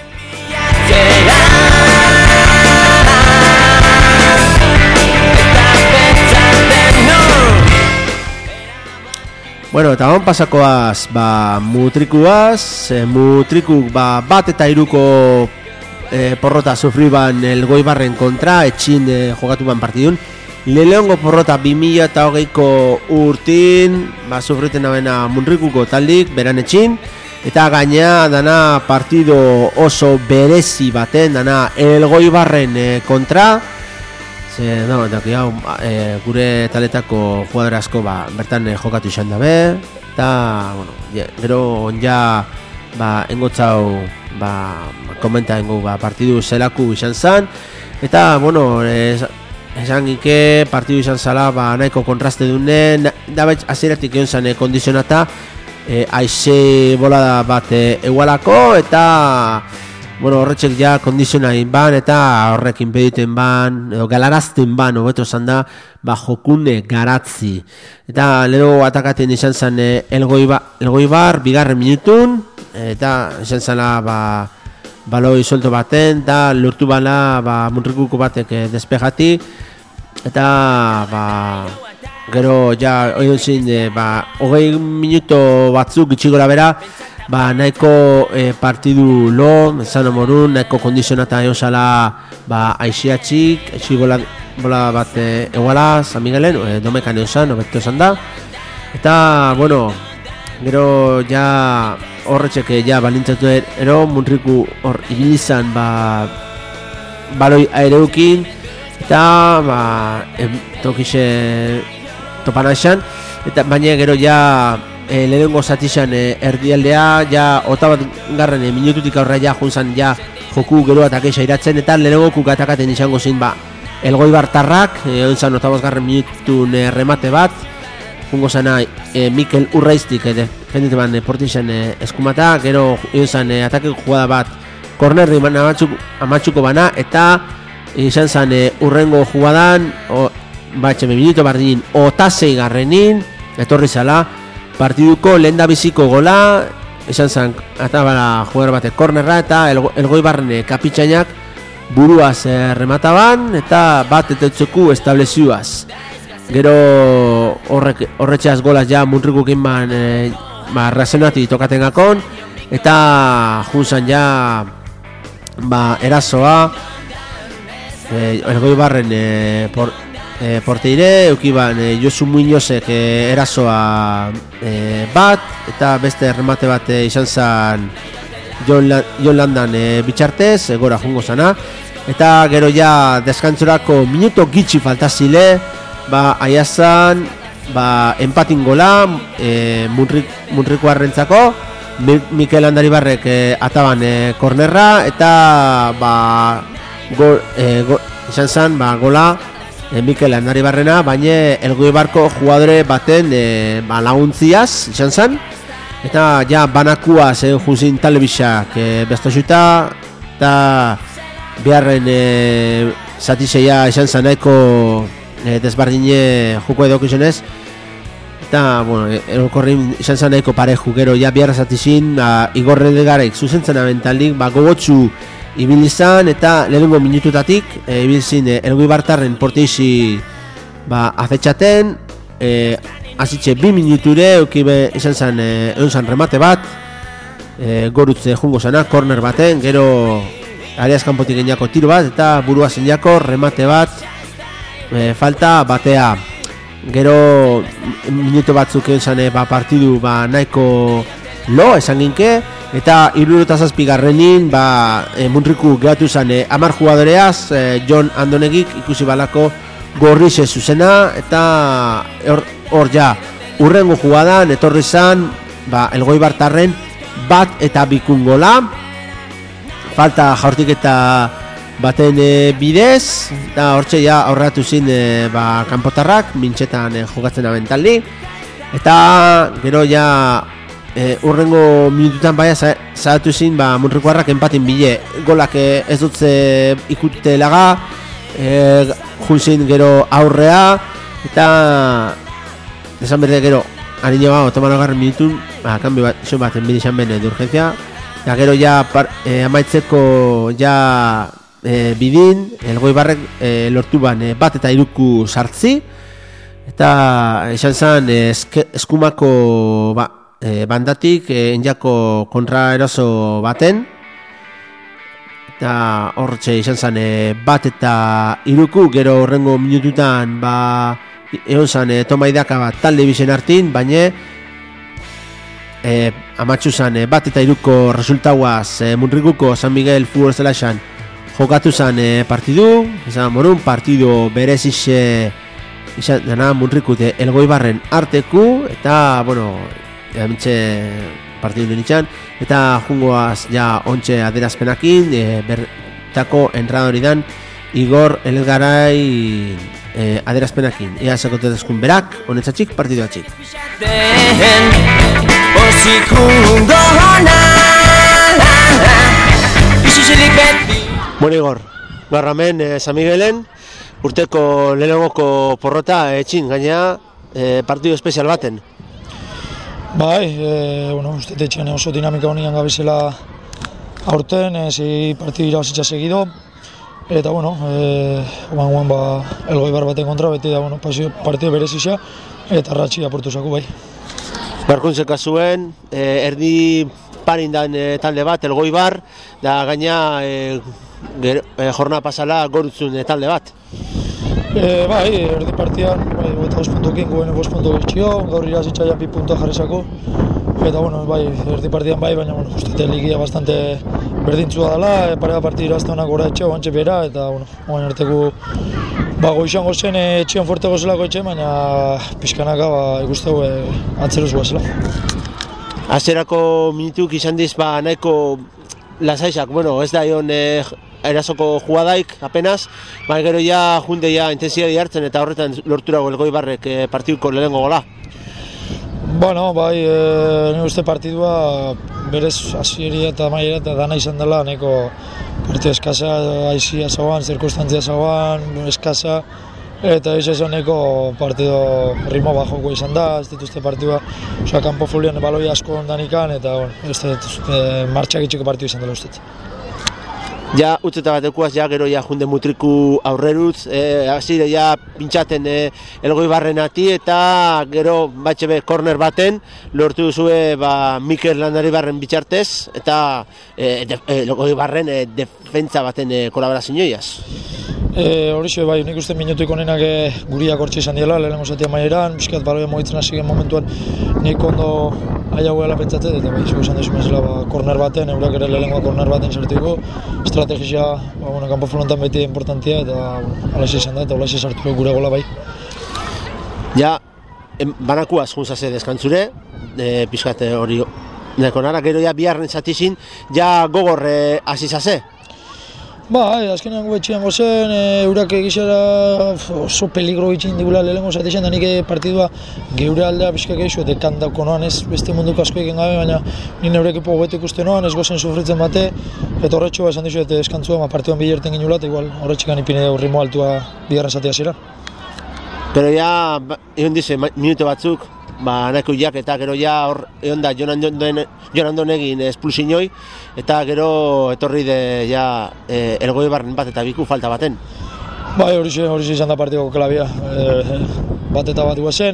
Bueno, eta hon pasakoaz ba, mutrikuaz, e, mutrikuk ba, bat eta iruko e, porrota sufriban el Goibarren kontra, etxin e, jogatu ban partidun, Lehengo porrota bi mila eta hogeiko urtin, ba, sufriten abena Munrikuko taldik, beran etxin, eta gaina dana partido oso berezi baten, dana Elgoibarren e, kontra, ze, no, daki hau, e, gure taletako jugador asko ba, bertan e, jokatu izan dabe, eta, bueno, ja, gero ja, ba, engotzau, ba, komenta engo, ba, partidu zelaku izan zan, eta, bueno, ez, esan gike partidu izan zala ba, nahiko kontraste dune, da betx aziratik egon zane kondizionata e, aize bolada bat e, egualako eta bueno, horretxek ja kondizionain ban eta horrek impediten ban edo galarazten ban, hobeto zan da ba, jokune garatzi eta lero atakaten izan zan e, elgoibar, elgoibar bigarren minutun eta izan zala ba, baloi suelto baten eta lortu bala ba, Munrikuko batek e, despejati eta ba, gero ja oion zin e, ba, hogei minuto batzuk gitxigora bera ba, nahiko e, partidu lo zan omorun, nahiko kondizionata egon zala ba, aixiatxik aixi bola, bola bat e, eguala San Miguelen, e, domekan egon zan, obeto zan da eta bueno, gero ja horretxeke ja balintzatu ero Munriku hor ibilizan ba, baloi aereukin eta ba, tokixe topana esan eta baina gero ja e, lehenengo zatizan e, erdialdea ja otabat garren e, minututik aurra ja junzan ja joku gero atakeixa iratzen eta lehenengo kuk atakaten izango zin ba, Elgoibartarrak e, onzan otabat garren minutun e, remate bat jungo zana e, Mikel Urraiztik e, defendite ban e, portixan e, eskumata gero onzan e, atake jugada bat kornerri amatxuko, amatxuko bana eta izan zan e, urrengo jugadan o, batxe minuto bardin otasei garrenin etorri zala partiduko lehen da biziko gola izan zan eta bala jugar bate kornerra eta el, Elgoibarren kapitxainak buruaz e, remataban eta bat etetzeku establezioaz gero horrek, horretxeaz golaz ja Munrikukin ban e, ba, razionati tokaten gakon eta junzan ja ba, erazoa Eh, Elgoibarren eh, por, eh, porteire eukiban eh, Josu Muñozek eh, erasoa eh, bat eta beste remate bat eh, izan zan Jon, La, Jon Landan eh, bitxartez, eh, gora jungo zana eta gero ja deskantzorako minuto gitxi faltazile ba, aiazan ba, empatin gola eh, Munrik, Munriko arrentzako Mikel Andaribarrek eh, ataban eh, kornerra eta ba, Go, eh, go, izan zan, ba, gola eh, Mikel Andaribarrena, baina Elgoibarko jugadore baten eh, ba, laguntziaz izan zan eta ja banakua zen juzin telebisak eh, bestosuta eta beharren eh, zatizeia izan zan nahiko eh, desbardine juko edok izanez eta, bueno, elkorrin izan zan nahiko pareju gero ja beharra zatizin ba, Igor Redegarek zuzentzen abentaldik ba, gogotxu ibilizan eta lehenengo minututatik e, ibilizin e, Elgoibartarren porteizi ba, afetxaten e, azitxe bi minuture eukibe izan zen e, egon zan remate bat e, gorutze jungo zana, korner baten gero areaz kanpotik eniako tiro bat eta burua zendiako remate bat e, falta batea gero minuto batzuk egon zane ba, partidu ba, nahiko lo esan ginke eta hirurogeita zazpi garrenin ba, e, Munriku gehatu zen e, hamar jugadoreaz e, Jon Andonegik ikusi balako gorrize zuzena eta hor, hor ja urrengo jugadan etorri zen ba, Elgoibartarren bat eta bikun gola falta jaurtik eta baten e, bidez eta hortxe ja aurratu zin e, ba, kanpotarrak mintxetan e, jokatzen abentaldi eta gero ja E, urrengo minututan baina zahatu zin ba, Munrikoarrak empatin bile golak e, ez dutze ikute laga e, junzin gero aurrea eta esan berde gero harina ba, otoman agarren minutun ba, kanbi bat, zon baten bidizan bene de urgentzia eta gero ja par, e, amaitzeko ja e, bidin Elgoibarrek e, lortu ban e, bat eta iruku sartzi eta esan zan e, eskumako ba, E, bandatik e, enjako kontraeraso baten eta horretxe izan zen e, bat eta iruku, gero horrengo minututan ba, egon zen e, toma idaka bat talde bizen hartin, baina e, amatxu zen e, bat eta iruko resultauaz e, Munrikuko San Miguel Futbol Zelaixan jokatu zen e, partidu, izan morun partidu berezixe izan dena Munrikute Elgoibarren arteku, eta, bueno, edamitxe partidu nintzen, eta jungoaz ja ontxe aderazpenakin, e, bertako enradori dan Igor Elgarai e, aderazpenakin. Ea zakotezkun berak, honetzatxik partidu atxik. Bueno, Igor, gaur hemen e, San Miguelen, urteko lehenengoko porrota etxin, gaina e, partidu espezial baten. Bai, e, bueno, uste etxean oso dinamika honian gabizela aurten, e, zi partidu irabazitza segido, eta, bueno, e, oan guen ba, Elgoibar baten kontra, beti da, bueno, partidu berezisa, eta ratxi aportu zaku, bai. Barkuntzeka zuen, e, erdi parindan e, talde bat, Elgoibar, da gaina e, ger, e, jorna pasala gorutzun e, talde bat. E, bai, erdi partian, bai, eta bost puntukin, guen bost puntu gitxio, gaur irazitza pi puntua jarrizako, eta, bueno, bai, erdi partian bai, baina, bueno, uste ligia bastante berdintzua dela, e, pareda partidu irazta honak gora etxe, oantxe bera, eta, bueno, oan arteko, ba, goizan gozen e, etxean fuerte gozelako etxe, baina pixkanaka, ba, ikustegu e, atzeruz guazela. Azerako minutuk izan diz, ba, nahiko lasaizak, bueno, ez da ion e, erasoko jugadaik apenas, ba, gero ja junde ja intensidadi hartzen eta horretan lorturago Elgoibarrek e, partiduko lehenengo gola. Bueno, bai, e, nire uste partidua berez hasieria eta maiera eta dana izan dela, nahiko partidu eskasa, aizia zauan, zirkustantzia zauan, eskasa, eta ez esan nahiko partido ritmo bajoko izan da, ez dituzte partidua, osea, kanpo fulian baloi asko ondanikan, eta, bueno, ez dituzte martxak itxeko partidu izan dela ustez. Ja, utzeta batekuaz, ja, gero ja junde mutriku aurrerutz, e, azire ja pintxaten e, Elgoibarren ati, eta gero batxebe korner baten, lortu duzue ba, Mikel Landaribarren bitxartez, eta e, de, e, Elgoibarren e, defentza baten e, kolaborazioiaz. E, Horixe, bai, nik uste minutuik honenak e, guriak hortxe izan diela, lehenengo zatia maieran, bizkat baloia mogitzen hasi gen momentuan nik ondo aia guela pentsatzen, eta bai, zuko esan desu mezela, ba, korner baten, eurak ere lehenengoa korner baten sartuko, estrategizia, ba, bueno, kanpo frontan beti importantia, eta bueno, alaxe izan da, eta alaxe sartuko gure gola bai. Ja, em, banakuaz junzase deskantzure, e, pixkate hori neko nara, gero ja biharren zatizin, ja gogorre azizase. Ba, e, azkenean gu etxian gozen, e, eurak egizera oso peligro itxin digula lehenengo zatizan, da nik partidua geure aldea pixka geixo, dekan dauko noan, ez beste munduko asko egin gabe, baina nire eurek epo hobetu ikusten noan, ez gozen sufritzen bate, eta horretxua esan dizu, eta eskantzua, ma partiduan bilerten ginula, eta igual horretxikan ipine dugu ritmo altua biharren zatea zira. Pero ja, egon dize, minuto batzuk, ba, nahiko jak, eta gero ja hor egon da Jonandon egin espulsinoi, eta gero etorri de ja e, Elgoibarren bat eta biku falta baten. Bai, horixe, horixe izan da partidoko klabia, e, bat eta bat guazen,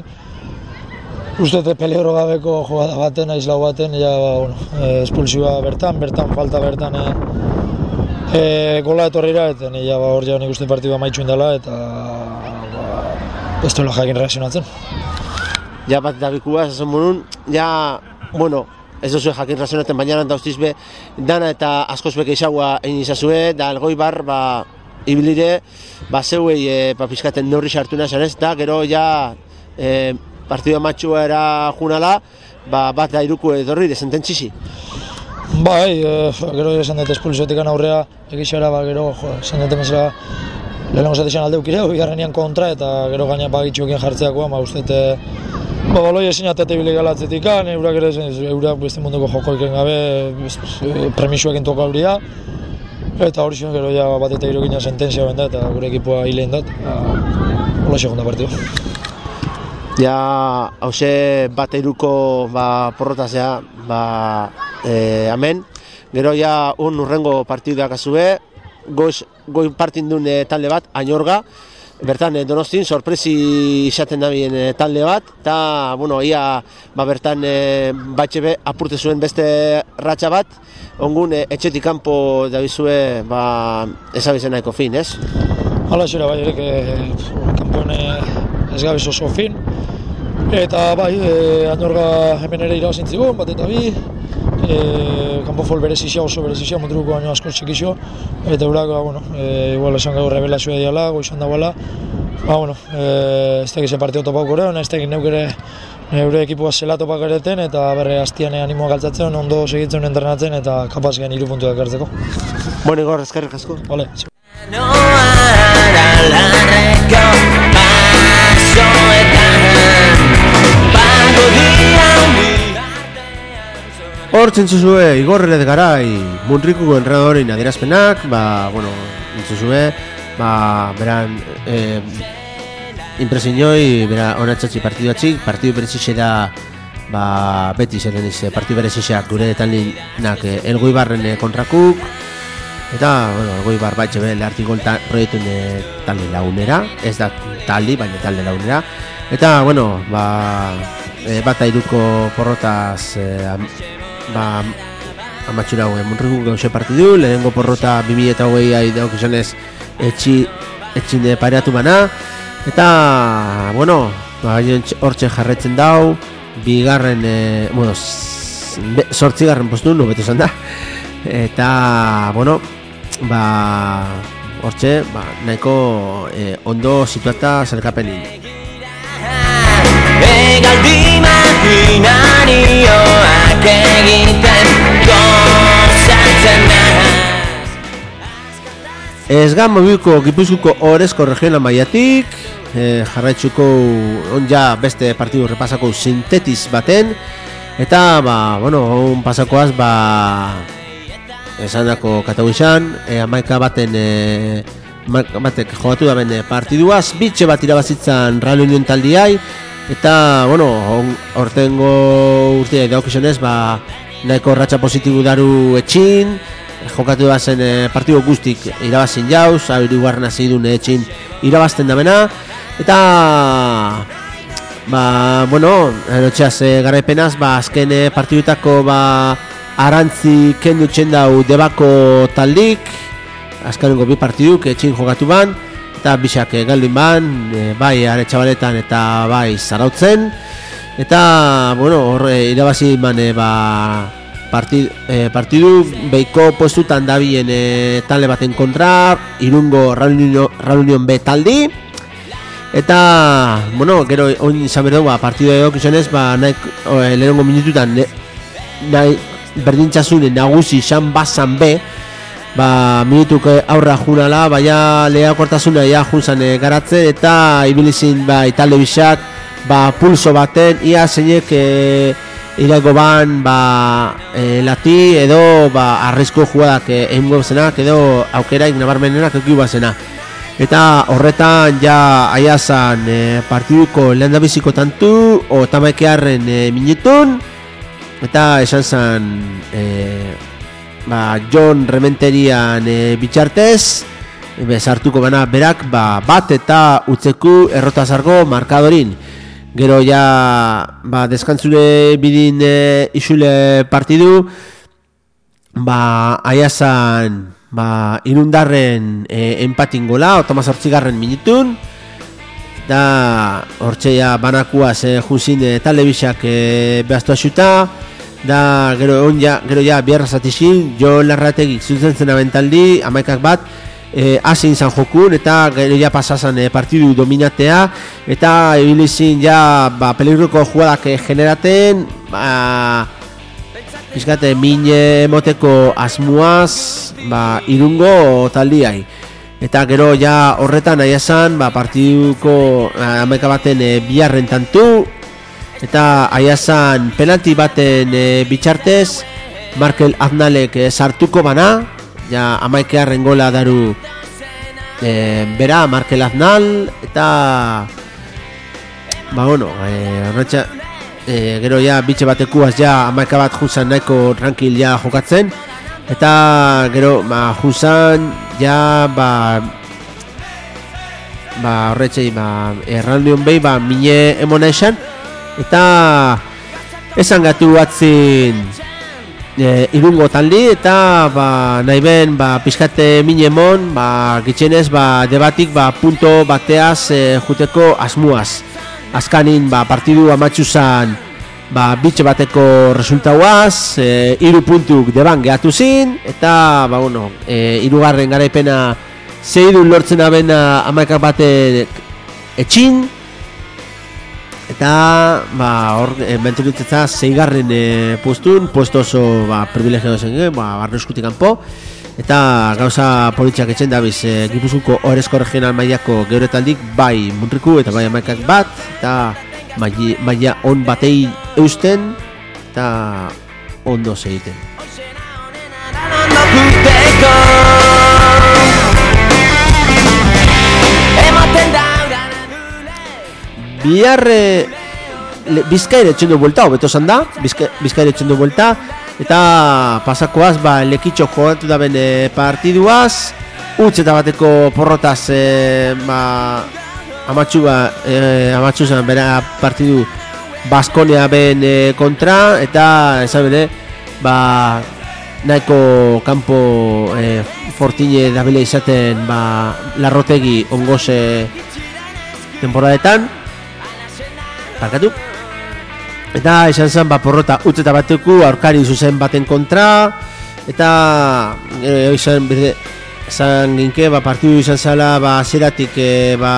uste peligro gabeko jugada baten, aizlau baten, ja, ba, bueno, e, espulsioa bertan, bertan, falta bertan, e, e, gola etorrira, eta ja, ba, hor ja nik uste partidua maitxuin dela, eta ba, ez duela jakin reakzionatzen. Ja bat eta bikua, esan monun, ja, bueno, ez duzue jakin razionaten, baina da ustizbe, dana eta askozbeke izagua egin izazue, da Elgoibar, ba, ibilire, ba, zeuei, e, ba, pizkaten neurri sartu nazan ez, da, gero ja, e, partidua matxua era junala, ba, bat da iruku edorri, desententzizi. Bai, e, gero esan dut espulsiotik aurrea, egizara, ba, gero, jo, esan dut emezela, lehenengo zatizan aldeukireu, bigarrenian kontra, eta gero gaina bagitxuekin jartzeakoa, ba, uste, ba, baloi ezin atete bilik alatzetik, eurak ere, eurak beste munduko jokoiken gabe, premisuak entuak hauria, eta hori zion gero ja bat eta irokina sentenzia benda, eta gure ekipoa hileen dat, hola segunda partidu. Ja, hause bat iruko ba, porrotazea, ba, e, amen, gero ja un urrengo partiduak azue, goiz, goiz partin duen talde bat, Añorga, bertan e, Donostin sorpresi izaten dabien e, talde bat, eta, bueno, ia, ba, bertan e, batxebe apurte zuen beste ratxa bat, ongun e, etxetik kanpo dabizue, ba, ezabizen nahiko fin, ez? Hala zera, bai, erek, e, kanpoen e, ez gabiz oso fin, eta bai, e, Añorga hemen ere irabazintzigun, bat eta bi, e, kanpo fol berezizia oso berezizia, motruko baino asko txikixo, eta eurak, ba, bueno, e, igual esan gau revelazioa diala, goizan dagoela, ba, bueno, e, ez tekiz partio topauko ere, ez tekiz neuk ere eure ekipua zela topak ereten, eta berre hastian animoa galtzatzen, ondo segitzen entrenatzen, eta kapaz gen hiru puntuak hartzeko. Bueno, Igor, eskerrik asko. Vale. Hortzen zuzue, Igor Eredgarai, Munrikuko enredadorein adierazpenak, ba, bueno, entzuzue, ba, beran, eh, impresiñoi, bera, onatzatzi partidu atxik, partidu berezixe da, ba, beti zeren iz, partidu berezixeak gure taldinak eh, elgoi barren eh, kontrakuk, eta, bueno, elgoi bar batxe be, lehartik golta proiektuen eh, talde lagunera, ez da taldi, baina talde lagunera, eta, bueno, ba, eh, bat airuko porrotaz, eh, ba, amatxura hau, Munrikuk gauze partidu, lehenengo porrota bi mila eta hogei ai dauk izanez etxi, etxine pareatu bana, eta, bueno, ba, hortxe jarretzen dau, bigarren, e, bueno, sortzigarren postu, nobetu zan da, eta, bueno, ba, hortxe, ba, nahiko e, ondo situata zelkapenin. Egaldi makinarioak egiten gozatzen nahaz. Ezgan mobiuko Gipuzkoako Orezko regional mailatik, eh, jarraitzuko onja beste partidu repasako sintetiz baten, eta, ba, bueno, on pasakoaz, ba, esandako kategorizan, eh, amaika baten, eh, batek jogatu da bene partiduaz, bitxe bat irabazitzan Real Union taldiai, eta, bueno, hortengo urtea daukizionez, ba, nahiko ratxa positibu daru etxin, jokatu da zen e, partidu guztik irabazin jauz, hirugarren hasi duen etxin irabazten da bena, eta, ba, bueno, erotxeaz e, garaipenaz, ba, azken e, partidutako, ba, arantzi kendu txendau debako taldik, azkenengo bi partiduk etxin jokatu ban, eta bisak e, galdin ban, e, bai Aretxabaletan eta bai Zarautzen, eta, bueno, horre irabazi ban, e, ba, partid, e, partidu behiko postutan dabien e, talde baten kontra, Irungo Real Union, Real Union B taldi, eta, bueno, gero oin izan berdu, ba, partidu edo kizionez, ba, nahi, e, lehenengo minututan, ne, nahi, berdintxasune nagusi izan bazan be, ba, minutuk aurra junala, baina lehakortasuna ja junzan e, garatze, eta ibilizin, ba, talde bisak, ba, pulso baten, ia zeinek e, irago ban, ba, e, lati edo, ba, arrizko jugadak egin gobezenak, edo aukeraik nabarmenenak ekiu bazena. Eta horretan ja aiazan e, partiduko lehen dabiziko tantu, o tamaikearen e, minutun, eta esan zan, e, ba, John Rementerian e, bitxartez, e, sartuko bana berak, ba, bat eta utzeku errotazargo markadorin. Gero ja, ba, deskantzure bidin e, isule partidu, ba, aiazan, ba, irundarren e, empatin gola, otama zortzigarren minutun, da, hortxe ja, banakuaz e, junzin e, talde bisak e, behaztu asuta, da, gero, on ja, gero ja, biarra zatixin, jo larrategik zuzen zen abentaldi, amaikak bat, E, hasin zan jokun, eta gero ja pasazan e, partidu dominatea, eta ebilizin ja, ba, peligroko jugadak e, generaten, ba, pizkate, mine emoteko asmuaz, ba, Irungo taldiai. Eta gero ja horretan nahi esan, ba, partiduko amaika baten e, biharren tantu, eta aiazan penalti baten e, bitxartez, Markel Aznalek e, sartuko bana, ja amaikearen gola daru e, bera Markel Aznal, eta ba bueno, e, horretxa, e, gero ja bitxe batekuaz ja amaika bat junzan nahiko tranquil ja jokatzen, eta gero ba, junzan ja ba ba, horretzei, ba, errandion behi, ba, mine emona esan, eta esan gatu batzin e, irungo taldi, eta ba, nahi ben, ba, pixkate mine emon, ba, gitxenez, ba, debatik, ba, punto bateaz e, juteko asmuaz. Azkanin, ba, partidu amatxuzan, ba, bitxe bateko resultauaz, e, iru puntuk deban gehatu zin, eta, ba, bueno, e, irugarren garaipena zeidun lortzen abena amaikak bate etxin, eta, ba, hor, e, menturitzetza zeigarren e, postun, puesto oso, ba, privilegio zen, e, ba, barno eskutik kanpo, eta gauza politxak etxen dabiz, e, Gipuzkoako Ohorezko Regional mailako geuretaldik, bai Muntriku eta bai amaikak bat, eta maila on batei eusten, eta ondo segiten. Bihar e, Bizkaire etxendu buelta, hobeto zan da, Bizkaire etxendu buelta, eta pasakoaz, ba, lekitxo jogatu da bene partiduaz, utz eta bateko porrotaz, e, ba, amatxua, e, amatxuzan bera partidu Baskonia ben e, kontra, eta esan bene, ba, nahiko kanpo e, fortine dabile izaten, ba, Larrotegi ongoze temporadetan, parkatu. Eta esan zen, ba, porrota utz eta bateku aurkari zuzen baten kontra, eta e, izan, berde, esan ginke, ba, partidu izan zela, ba, zeratik, e, ba,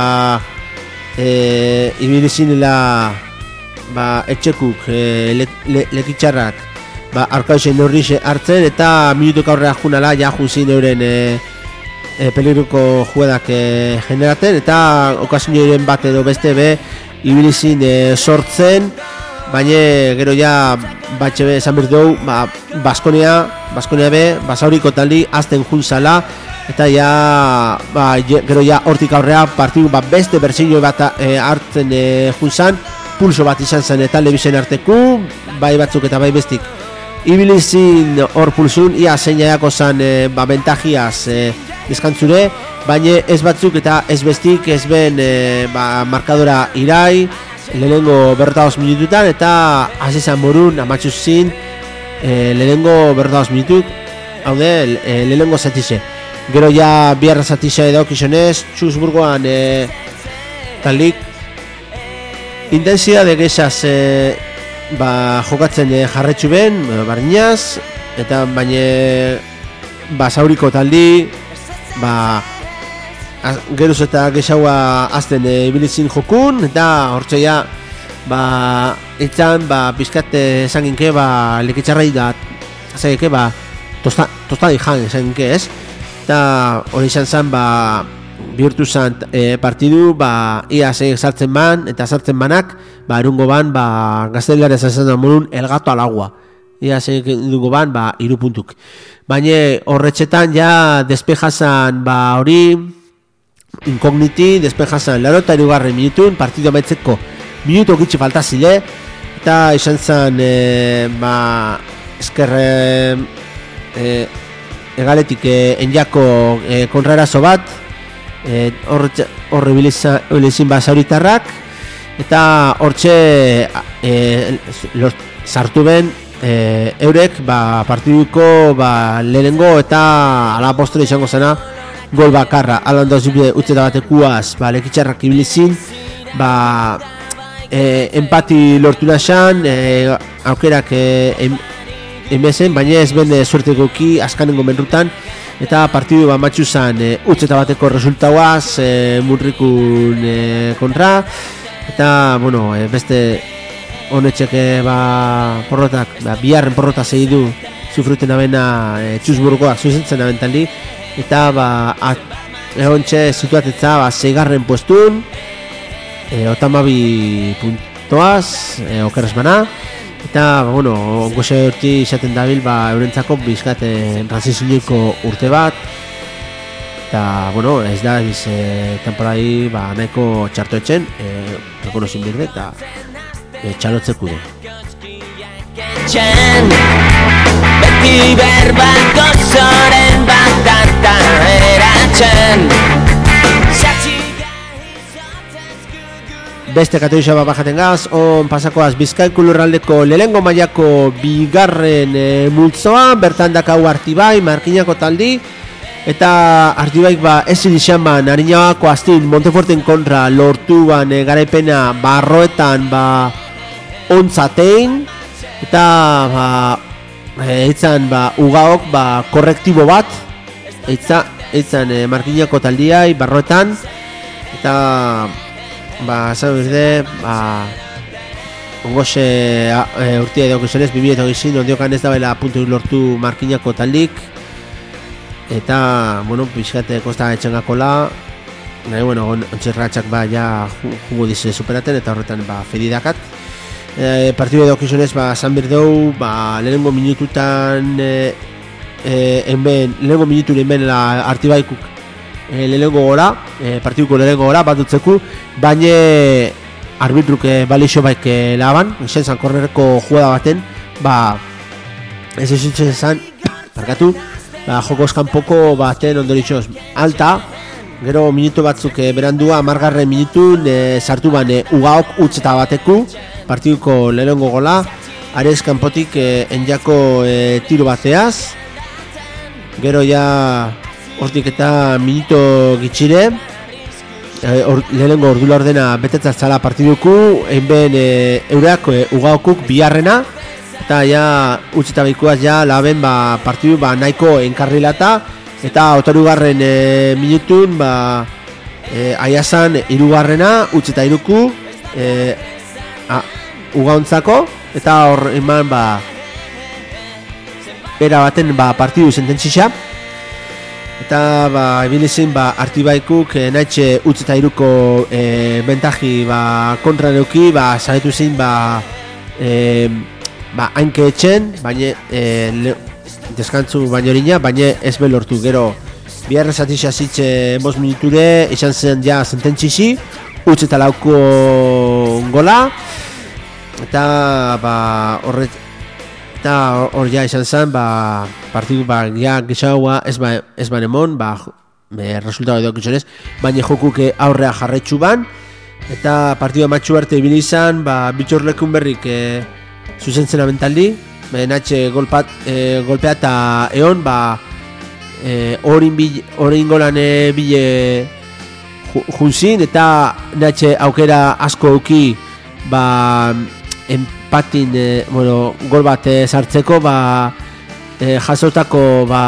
e, ibilizinela, ba, etxekuk, e, le, le, lekitxarrak, ba, aurkari neurrixe hartzen, eta minutuk aurrera junala, ja junzin euren e, e, peligruko juedak e, generaten, eta okazinioren bat edo beste be, ibilizin e, sortzen, baina gero ja batxe be esan berdou, ba, Baskonia, Baskonia be, basauriko taldi azten junzala, eta ja, ba, gero ja hortik aurrea partidu, ba, beste berzio bat e, hartzen e, junzan, pulso bat izan zen eta lebisen arteku, bai batzuk eta bai bestik ibilizin hor pulsun, ia zeinaiako zan e, ba, bentajiaz e, deskantzure, baina ez batzuk eta ez bestik ez ben e, ba, markadora irai, lehenengo berrotagoz minututan, eta azizan morun amatxuz zin e, lehenengo berrotagoz minutut, hau de, e, lehenengo zatize. Gero ja biharra zatize edo kizonez, Txuzburgoan e, talik intensidade gexaz e, ba, jokatzen e, jarretxu ben, barinaz, eta baina basauriko taldi, ba, geruz eta gexaua azten e, ibilizin jokun, eta hortzeia, ba, itzan, ba, pizkat esan ginke, ba, lekitxarrai da, esan ginke, ba, tosta, tostadi jan, esan ginke, ez? Eta hori izan zen, ba, bihurtu zen e, partidu, ba, ia zein sartzen ban, eta sartzen banak, ba, erungo ban, ba, gaztelera esan amorun, el gato al agua. Ia zein dugu ban, ba, iru puntuk. Baina horretxetan, ja, despejazan, ba, hori, inkogniti, despejazan, laro eta irugarren minutun, partidu amaitzeko minutu gitxi falta zile, eta izan zen, e, ba, eskerre, e, egaletik e, enjako e, konrarazo bat, e, horre bilizin basauritarrak, eta hortxe e, sartu ben e, eurek ba, partiduko ba, lehenengo eta ala postre izango zena gol bakarra, alan dauz utzeta batekuaz, ba, lekitxarrak ibilizin, ba, e, empati lortu nasan, e, aukerak e, em, emezen, baina ez ben suerte goki askanengo menrutan, eta partidu bat matxuzan e, utzeta bateko resultauaz e, Munrikun e, kontra, eta, bueno, e, beste honetxeke ba, porrotak, ba, biharren porrota segidu sufruten abena e, Txuzburgoak zuzentzen abentali, eta ba, egontxe situatetza ba, zeigarren puestun, e, otamabi puntoaz, e, okerrez bana, eta, ba, bueno, goxe urti izaten dabil, ba, eurentzako bizkate transizinioiko urte bat, eta, bueno, ez da, biz, e, temporai, ba, nahiko txarto etxen, e, rekonozin birde, eta e, txalotzeko du. Beti berbako zoren bat eta eratzen. beste kategoria bat bajaten gaz, on pasakoaz Bizkaiko lurraldeko lehengo mailako bigarren e, multzoa, bertan dakau Artibai, Markinako taldi, eta Artibaik ba ezin izan ba Narinabako astin Monteforten kontra lortu ban e, garaipena barroetan ba ontzatein, eta ba eitzan ba ugaok ba korrektibo bat eitza eitzan e, Markinako taldiai barroetan, eta ba esan berde ba ongoxe e, urtia edo gizonez bi mila hogei ondiokan ez dabela puntu lortu Markinako taldik, eta bueno pixkate kosta etxengakola nahi bueno ontxerratxak ba ja jugo dize superaten, eta horretan ba fedidakat e, partidu edo gizonez ba esan berdeu ba lehenengo minututan e, e, enben lehenengo minutur enben la Artibaikuk e, lehenengo gora e, partiduko lehenengo gora bat dutzeku, baina arbitruk e, balixo baik e, laban izan zan korrerko jugada baten ba ez ezutzen zan parkatu ba joko eskanpoko baten ondoritxoz alta, gero minutu batzuk e, berandua amargarren minutun e, sartu bane ugaok utzeta bateku partiduko lehenengo gola, arez kanpotik e, enjako e, tiro bateaz, gero ja hortik eta minuto gitxire e, or, lehenengo ordula ordena betetzatzala partiduku, einben e, eurak e, ugaokuk biharrena, eta ja utzeta behikoaz ja laben ba, partidu ba, nahiko enkarrilata, eta otarugarren e, minutun ba, e, aiazan irugarrena utzeta iruku e, a, ugaontzako, eta hor eman ba era baten ba, partidu sententzisa, eta ba, ebilizin ba, Artibaikuk e, nahitxe utzeta iruko e, bentaji ba, kontra neuki, ba, zaretu zein ba, e, ba, hainke etxen, baina e, deskantzu baino orina, baina ez belortu, gero biharra zatixas itxe bost minuture, izan zen ja sententzisi, utzeta lauko gola, eta ba, horret, eta hor ja izan zen, ba, partidu ba, ja gixaua ez ba, ez ba nemon, ba, e, resultado edo gizonez, baina jokuke aurrea jarretxu ban, eta partidu matxu arte ibili izan, ba, bitxorlekun berrik e, zuzentzen abentaldi, natxe golpat, e, golpea eta eon, ba, e, orin, bil, orin golan e, bile junzin, eta natxe aukera asko euki, ba, empatin, e, bueno, gol bat e, sartzeko, ba, e, jasotako, ba,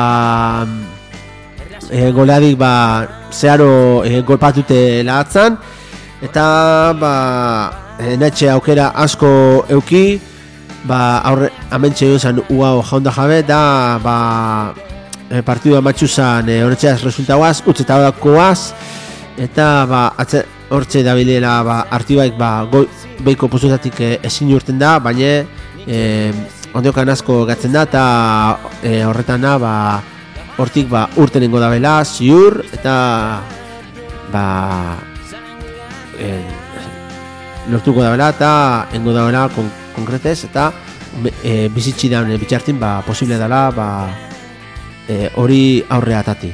e, goleadik, ba, zeharo e, golpatute lahatzan, eta, ba, e, natxe aukera asko euki, ba aurre amentxe izan ugao jaunda jabe da ba e, partidua matxuzan e, horretxeaz resultauaz utzeta dakoaz, eta ba atze hortxe dabilela ba Artibaik ba goi, beiko postutatik e, ezin urten da, baina e, ondiokan asko gatzen da, eta e, horretana ba hortik ba urtenengo dabela ziur, eta ba e, lortuko dabela eta engo dabela kon, konkretez, eta e, bizitsi daun e, bitxartin ba, posible dela ba, e, hori aurrea atati.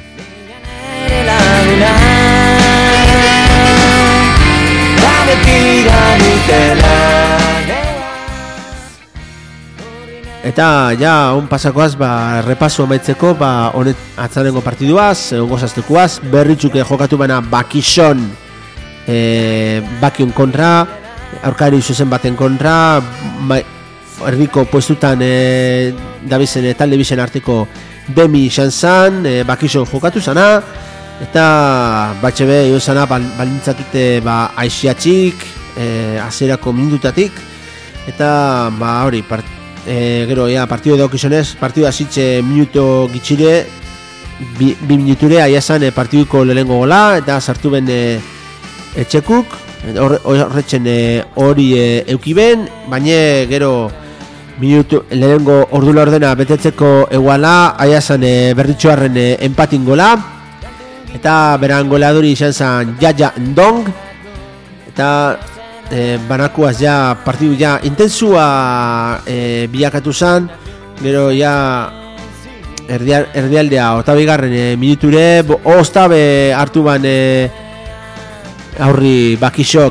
Eta ja on pasakoaz ba, repaso amaitzeko ba, honet atzanengo partiduaz, ongo zaztekuaz, berritxuke jokatu baina Bakison e, Bakion kontra, aurkari zuzen baten kontra, ma, erdiko puestutan e, dabizen e, talde bizen arteko Demi izan zan, e, Bakison jokatu zana, eta batxebe jo zana bal, balintzatute ba, aixiatxik, e, azerako minututatik, eta ba hori, part, e, gero ja, partidu edo kizonez, partidu azitxe minuto gitxire, bi, bi minuture aiazan e, partiduko lehenengo gola, eta sartu ben e, etxekuk, horretzen hori e, eukiben, baina gero minutu, lehenengo ordula ordena betetzeko eguala, aiazan e, berritxoarren e, empatin gola, eta beran goleadori izan zen Jaja Ndong, eta e, banakuaz ja partidu ja intensua e, bilakatu zen, gero ja erdial, erdialdea otabigarren e, minuture, oztabe hartu ban e, aurri Bakisok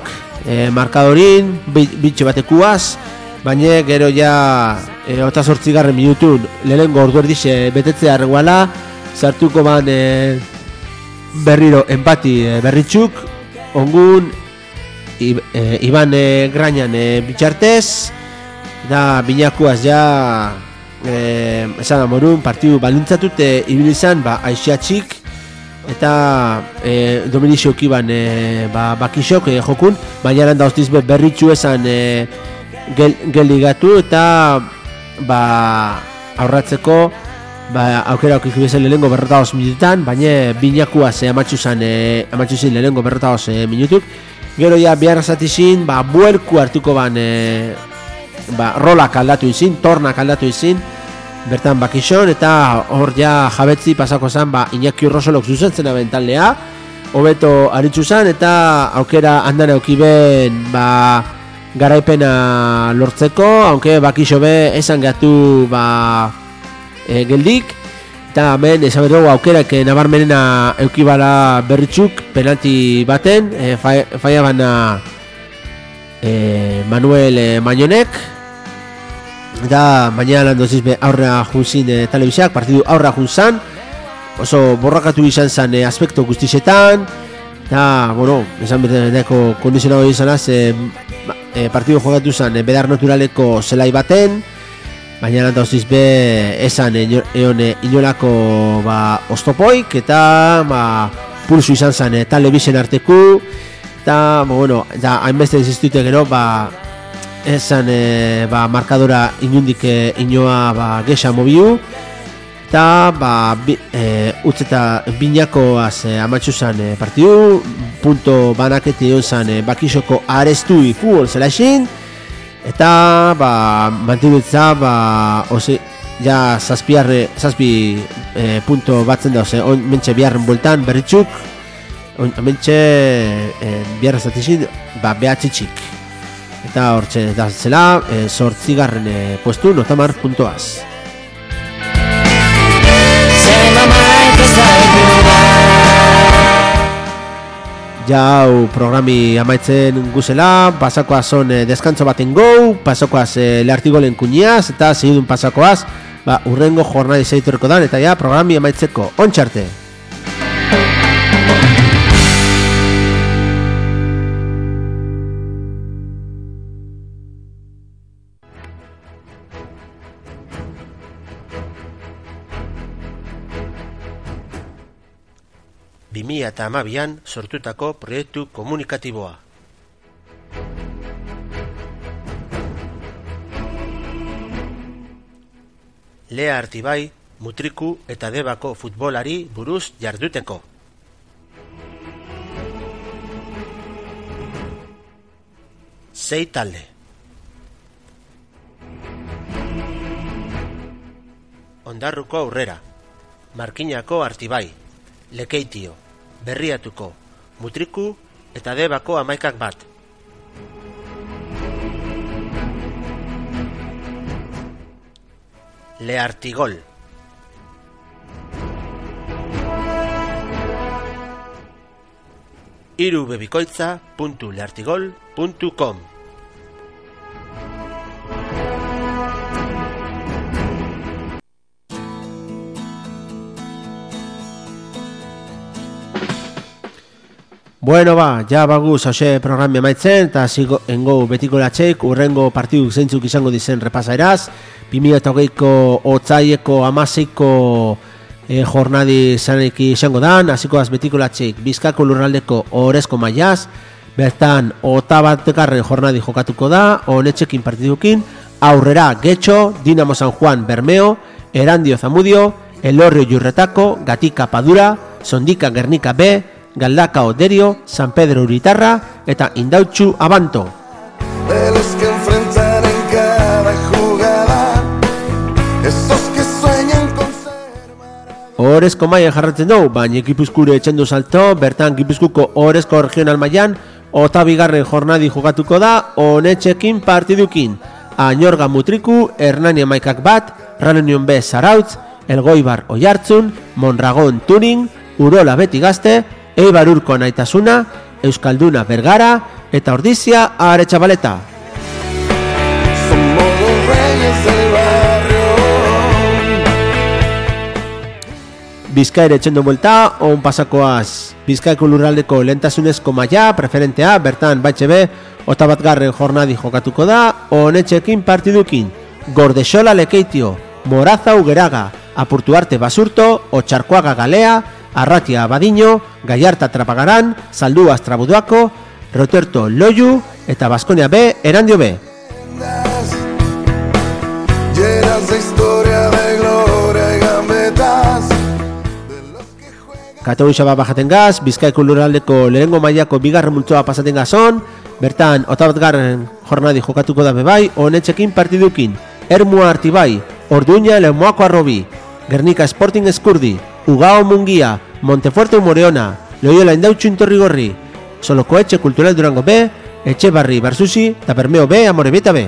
e, markadorin, bitxe batekuaz, baina gero ja e, ota zortzigarren minutun lehenengo ordu erdixe betetzea arreguala, sartuko ban e, berriro empati e, berritxuk, ongun I, e, Iban e, Grainan e, bitxartez, da binakuaz ja e, esan amorun partidu balintzatut e, ibilizan ba, aixiatxik eta e, Dominixok iban e, ba, bakixok e, jokun, baina landa hostiz berritxu esan e, gel, geligatu eta ba, aurratzeko ba, aukera aukik bezen lehenengo berrotagoz minutan, baina binakuaz e, amatxuzan e, amatxuzin lehenengo berrotagoz e, minutuk. Gero ja behar zatizin, ba, buelku hartuko ban e, ba, rolak aldatu izin, tornak aldatu izin, bertan bakixon, eta hor ja jabetzi pasako zen, ba, Iñaki Urrosolok zuzentzen aben taldea, hobeto aritzu zen, eta aukera handan eukiben, ba, garaipena lortzeko, aunque bakixo be esan gatu, ba, e, geldik, eta hemen esan dugu aukerak nabarmenena eukibala berritxuk penalti baten, e, faia bana e, Manuel e, Mañonek, eta baina lan doziz be aurra junzin e, telebiziak, partidu aurra junzan, oso borrakatu izan zen e, aspekto guztizetan, eta, bueno, esan berdeko kondizionado izanaz, e, e, partidu jogatu zen e, bedar naturaleko zelai baten, baina lan doziz be esan egon e, inolako ba, ostopoik, eta ba, pulsu izan zen e, telebizien arteku, eta, bueno, da, hainbeste existute gero, ba, esan e, ba, markadora inundik e, inoa ba, gesa mobiu, eta ba, bi, e, utzeta binakoaz e, amatxu zan e, partidu, punto banaketi egon zan e, bakixoko arestui futbol zelaxin, eta ba, mantinutza ba, ose, ja zazpiarre, zazpi e, punto batzen da, ose, on, mentxe biharren bueltan berritxuk, on, mentxe e, biharra zatizin, ba, behatxitxik. Eta hortxe da zela, e, zortzigarren e, puestu, notamar puntoaz. Jau programi amaitzen guzela, pasakoaz son e, deskantzo baten gau, pasakoaz e, lehartigolen kuniaz, eta segidun pasakoaz, ba, urrengo jornadi zeiturreko dan, eta ja programi amaitzeko, ontxarte! bi mila hamabian sortutako proiektu komunikatiboa. Lea Artibai, Mutriku eta Debako futbolari buruz jarduteko. Sei talde. Ondarruko Aurrera, Markinako Artibai, Lekeitio, Berriatuko, Mutriku eta Debako amaikak bat. Leartigol. irubebikoitza puntu leartigol puntu com. Bueno ba, ja baguz hause programi amaitzen, eta zigo engo betiko latxeik, urrengo partiduk zeintzuk izango dizen repasaeraz, bi mila hogeiko otzaieko amaseiko e, jornadi zaneki izango dan, hasiko az betiko latxeik, Bizkako lurraldeko orezko maiaz, bertan ota batgarren jornadi jokatuko da, honetxekin partidukin, Aurrera Getxo, Dinamo San Juan Bermeo, Erandio Zamudio, Elorrio Jurretako, Gatika Padura, Sondika Gernika B, Galdaka Oderio, San Pedro Uritarra eta Indautxu Abanto. De los que enfrentan en cada jugada, esos que sueñan con ser maravillosos. Orezko mailan jarratzen dugu, baina Gipuzkure etxendu salto, bertan Gipuzkuko Orezko regional mailan, ota bigarren jornadi jugatuko da, honetxekin partidukin. Añorga Mutriku, Hernani amaikak bat, Ranonion B Zarautz, Elgoibar Oiartzun, Mondragon Tuning, Urola Beti Gazte, Eibar Urko Naitasuna, Euskalduna Bergara eta Ordizia Aretxabaleta. Somos los reyes del barrio. Bizkaire etxendo buelta, on pasakoaz. Bizkaiko lurraldeko lehentasunezko maila, preferentea, bertan batxe be, ota bat garren jornadi jokatuko da, honetxekin partidukin. Gordexola Lekeitio, Moraza Ugeraga, Apurtuarte Basurto, Otxarkoaga Galea, Arratia Badiño, Gallarta Trapagaran, Zaldua Trabuduako, Roterto Loiu eta Baskonia B, Erandio B. Llenas de historia, de gloria y gambetas. Katowixa bat bajaten gaz, Bizkaiko lurraldeko lehengo mailako bigarren multzoa pasaten gazon, bertan otabat garren jornadi jokatuko da bebai, honetxekin partidukin, Ermua Artibai, Orduña Lemoako Arrobi, Gernika Sporting Eskurdi, Ugao Mungia, Montefuerte Moreona, Loiola Indautxu Intorrigorri, Solokoetxe Kultural Durango B, Etxebarri Barsusi, eta Bermeo B, Amorebieta B.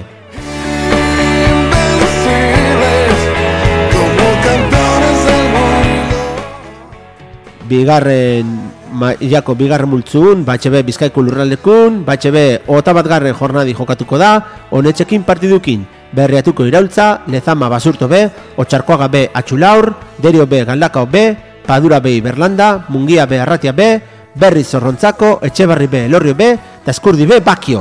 Bigarren mailako bigarren multzun, batxe be Bizkaiko lurraldekun, batxe be otabat garren jornadi jokatuko da, honetxekin partidukin, Berriatuko Iraultza, Lezama Basurto B, Otxarkoaga B Atxulaur, Derio B Galdakao B, Padura B Iberlanda, Mungia B Arratia B, Berri Zorrontzako, Etxebarri B Elorrio B, eta Eskurdi B Bakio.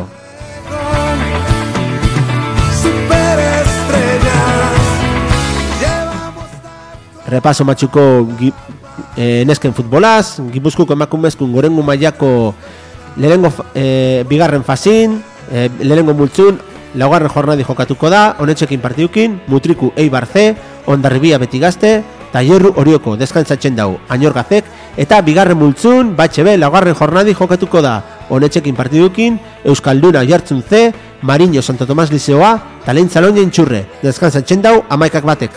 Repaso matxuko E, nesken futbolaz, Gipuzkoako emakumezkun gorengu mailako lehenengo e, bigarren fazin, e, lehenengo multzun, laugarren jornadi jokatuko da, honetxekin partidukin, Mutriku Eibar C, Ondarribia Beti Gazte, Taierru Orioko deskantzatzen dau, Añorgazek, eta bigarren multzun, batxe be, laugarren jornadi jokatuko da, honetxekin partidukin, Euskalduna Jartzun C, Mariño Santo Tomas Liceoa, Talen Zalonia Intxurre, deskantzatzen dau, amaikak batek.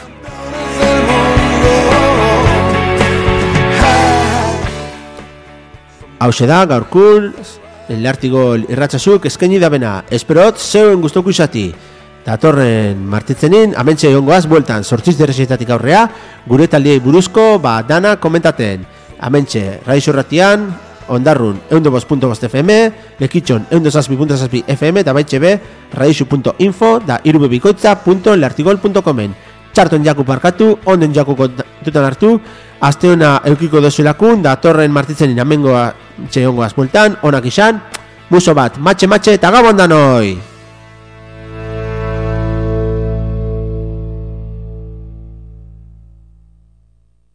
Hauxe da, gaurkun, Lartigol irratxasuk eskaini da bena. Esperot, zeuen guztoku izati. Datorren martitzenin, amentxe egongoaz bueltan, sortziz derrexetatik aurrea, gure taldiei buruzko, ba, dana komentaten. Amentxe, Raixo Ratian, Ondarrun, eundo bost punto bost F M, Lekitxon, eundo zazpi punto zazpi F M, eta baitxe be, raixo punto info, da irubebikoitza punto lartigol punto comen. Txarton jaku parkatu, onden jakuko dutan hartu, aste hona eukiko dozuelakun, da torren martitzenin amengoa txeongoaz bueltan, onak izan, muso bat, matxe-matxe eta gabon danoi!